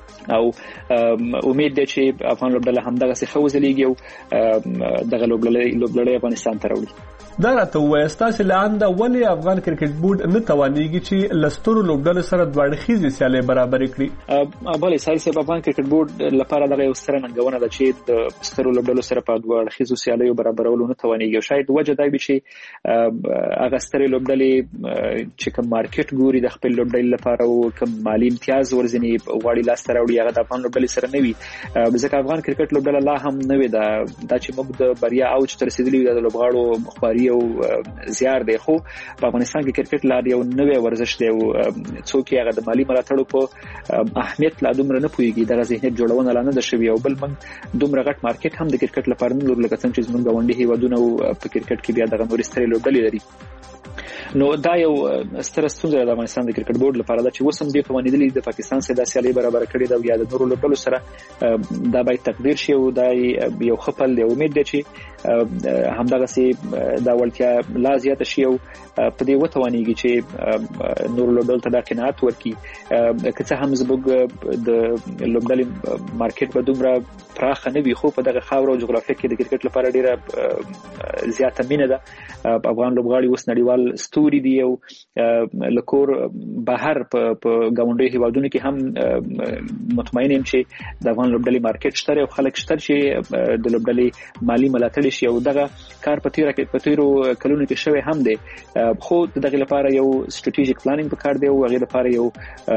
او امید ده چې افغان لوبډله همدغسې ښه وځلیږي او دغه لوبډلې افغانستان ته راوړي. دا راته ووایه ستاسې له انده ولې افغان کرکټ بورډ نه توانیږي چې له سترو لوبډلو سره دوه اړخیزې سیالۍ برابرې کړي؟ بلې ساحل صاحب، افغان کرکټ بورډ لپاره دغه یو ستره ننګونه ده چې د سترو لوبډلو سره په دوه اړخیزو سیالیو برابرولو نه توانیږي. او شاید وجه دا وي چې هغه سترې لوبډلې چې کوم مارکیټ ګوري د خپل لوبډلې لپاره او کوم مالي امتیاز ورځنی غواړي لاس ته راوړي، هغه د افغان لوبډلې سره نه وي. ځکه افغان کرکټ لوبډله لا هم نه وي دا دا چې موږ د بریا اوج ته رسیدلي یو د لوبغاړو خواري او زیار دی. خو په افغانستان کې کرکټ لا یو نوې ورزش دی او څوک هغه د مالی ملاتړ په اهمیت لا دومره نه پوهیږي، دغه ذهنیت جوړونه لا نه ده شوې. او بل موږ دومره غټ مارکیټ هم د کرکټ لپاره نه لرو لکه څنګه چې زموږ غونډې هیوادونه په کرکټ کې بیا دغه نورې سترې لوبډلې لري. نو دا یو ستره ستونزه د افغانستان د کرکټ بورډ لپاره ده چې وسم دې توانیدلي د پاکستان سره د سیالي برابر کړي دا یا د نورو لوبډلو سره دا باید تقدیر شي او دا یو خپل دی. امید ده چې همدغه سي دا ولتیا لا زیات شي او په دې وتوانیږي چې نورو لوبډلو ته دا قناعت ورکړي. که څه هم زموږ د لوبډلې مارکیټ به دومره پراخ نه وي، خو په دغه خاور او جغرافیه کې د کرکټ لپاره ډیره زیاته مینه ده. افغان لوبغاړي اوس نړیوال ستوري دي او لکور بهر په غونډې هیوادونو کې هم مطمئن یم چې د افغان لوبډلې مارکیټ شته او خلک شته چې د لوبډلې مالی ملاتړ شي. او دغه کار په تیره کې په تیرو کلونو کې شوی هم دی، خو دغه لپاره یو ستراتیژیک پلانینګ پکار دی او هغه لپاره یو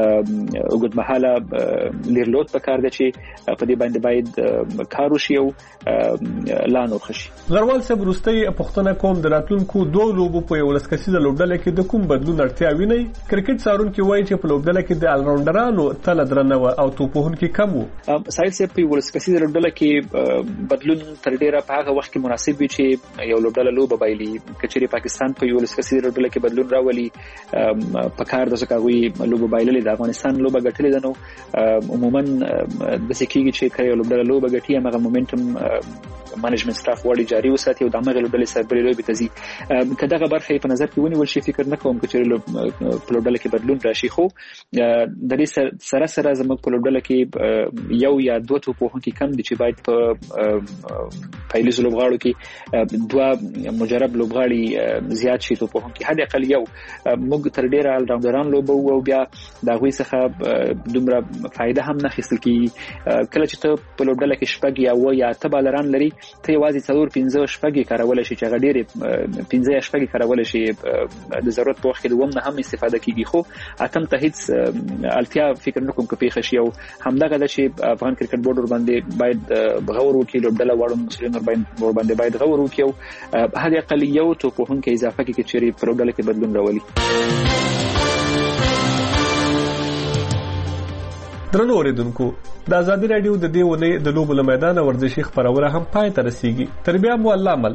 اوږدمهاله لیرلود پکار دی چې په دې باندې باید کار وشي او لا نور خشي. غروال صاحب، وروستۍ پوښتنه کوم د راتلونکو دوه لوبو په یو لسکسیزه لوبډله کې د کوم بدلون اړتیا ویني؟ کرکټ څارونکي وایي چې په لوبډله کې د الراونډرانو تله درنه و او توپوهونکي کم وو. سایل صاحب، په یو لسکسیزه لوبډله کې بدلون تر ډیره په هغه وخت کې مناسب وي چې یو لوبډله لوبه بایلي. کچېرې پاکستان په یو لسکسیزه لوبډله کې بدلون راولي په کار د څکاوي لوبه بایللې د افغانستان لوبه ګټلې ده. نو عموما د سکیږي چې کړي لوبډله لوبه ګټي هغه مومنټم مانجمنت سټاف وړي جاري وساتي او د هغه لوبډلې سربېره لوبې ته ځي. کداغه برخه په نظر کې ونیول شي فکر نه کوم چې په لوبډله کې بدلون راشي. خو د دې سره سره زموږ په لوبډله کې یو یا دوه توپوهونکي کم دي چې باید په پایلیز لوبغاړو کې دوه مجرب لوبغاړي زیات شي توپوهونکي حد اقل یو. موږ تر ډیره الراونډران لوبو او بیا دا غوي څخه دومره فائدہ هم نه خېستل کی. کله چې ته په لوبډله کې شپږ یا و یا ته بالران لري ته یوازې څلور پنځه شپږ کارول شي چې هغه ډېر پنځه شپږ کارول شي د ضرورت په وخت کې دوم نه هم استفاده کیږي. خو اتم ته هیڅ التیا فکر نه کوم کې پیښ شي او همدغه د شی افغان کرکټ بورډ ور باندې باید غور وکړي لوبډله واړو مسلمان ور باندې باید غور وکړي او هغه اقل یو توپوهونکي اضافه کې چې په لوبډله کې بدلون راولي. درنو اوریدونکو، د ازادي رادیو د دې ونې د لوبو له میدانه ورزشي خبرونه هم پای ته رسیږي. تر بیا مو الله عمل.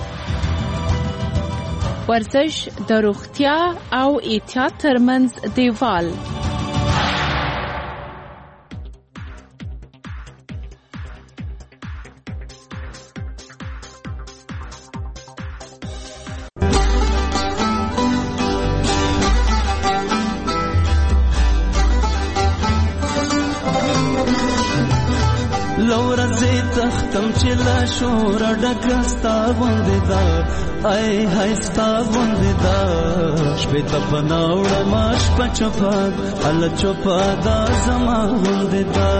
ورزش د روغتیا او احتیاط ترمنځ دیوال. تختم چې لا شور ډکستا باندې دا آی هاي ستا باندې دا شپې ته بناوړ ماش پچپا ال چپا دا زما باندې دا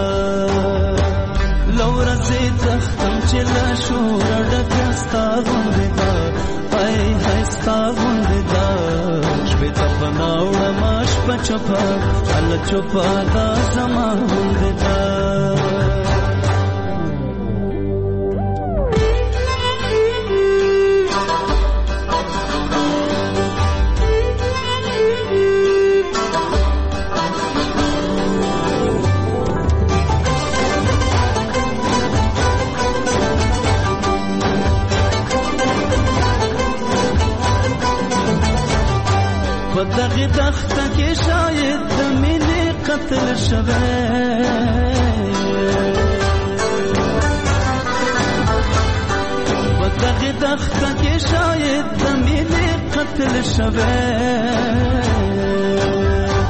لور سي تختم چې لا شور ډکستا باندې دا آی هاي ستا باندې دا شپې ته بناوړ ماش پچپا ال چپا دا زما باندې دا دغه دخته کې شاید د مینې قتل شوه په دغه دخته کې شاید د مینې قتل شوه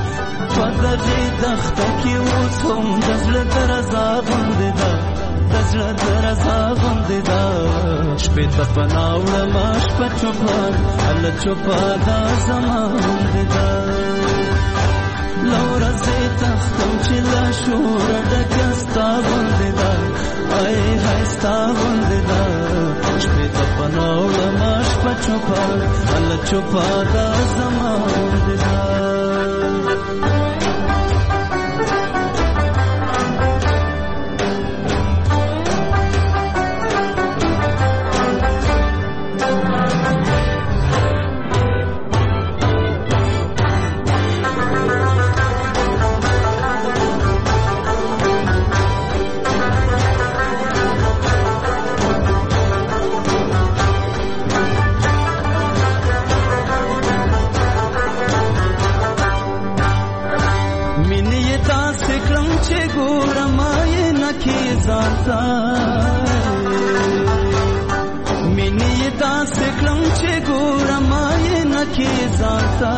په دغه دخته کې اوس هم د زړه درزا باندې ده د زړه درزا غوندې دا شپې ته پناه وړمه شپه چوپه هله چوپه دا زما غوندې دا له ورځې تښتم چې له شوره ډکه ستا غوندې دا ای های ستا غوندې دا شپې ته پناه وړمه شپه چوپه هله چوپه دا زما غوندې دا مینې داسې کړم چې ګورم یې نکې ځانته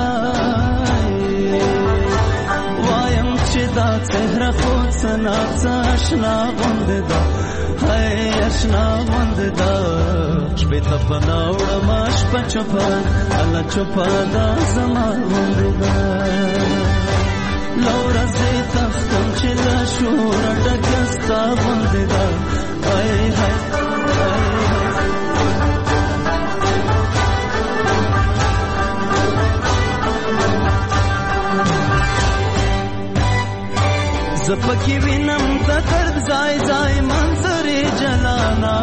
وایم چې دا څهره خو څه ناڅه اشنا غوندې ده هی اشنا غوندې ده شپې ته پناه وړمه شپه چوپه هله چوپه دا زما غوندې ده له ورځې تښتم چې له شوره ډکه ستا غوندې ده ای های زه پکې وینم د درد ځای ځای منظرې جلانا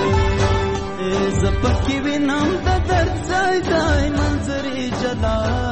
زه پکې وینم د درد ځای ځای منظرې جلانا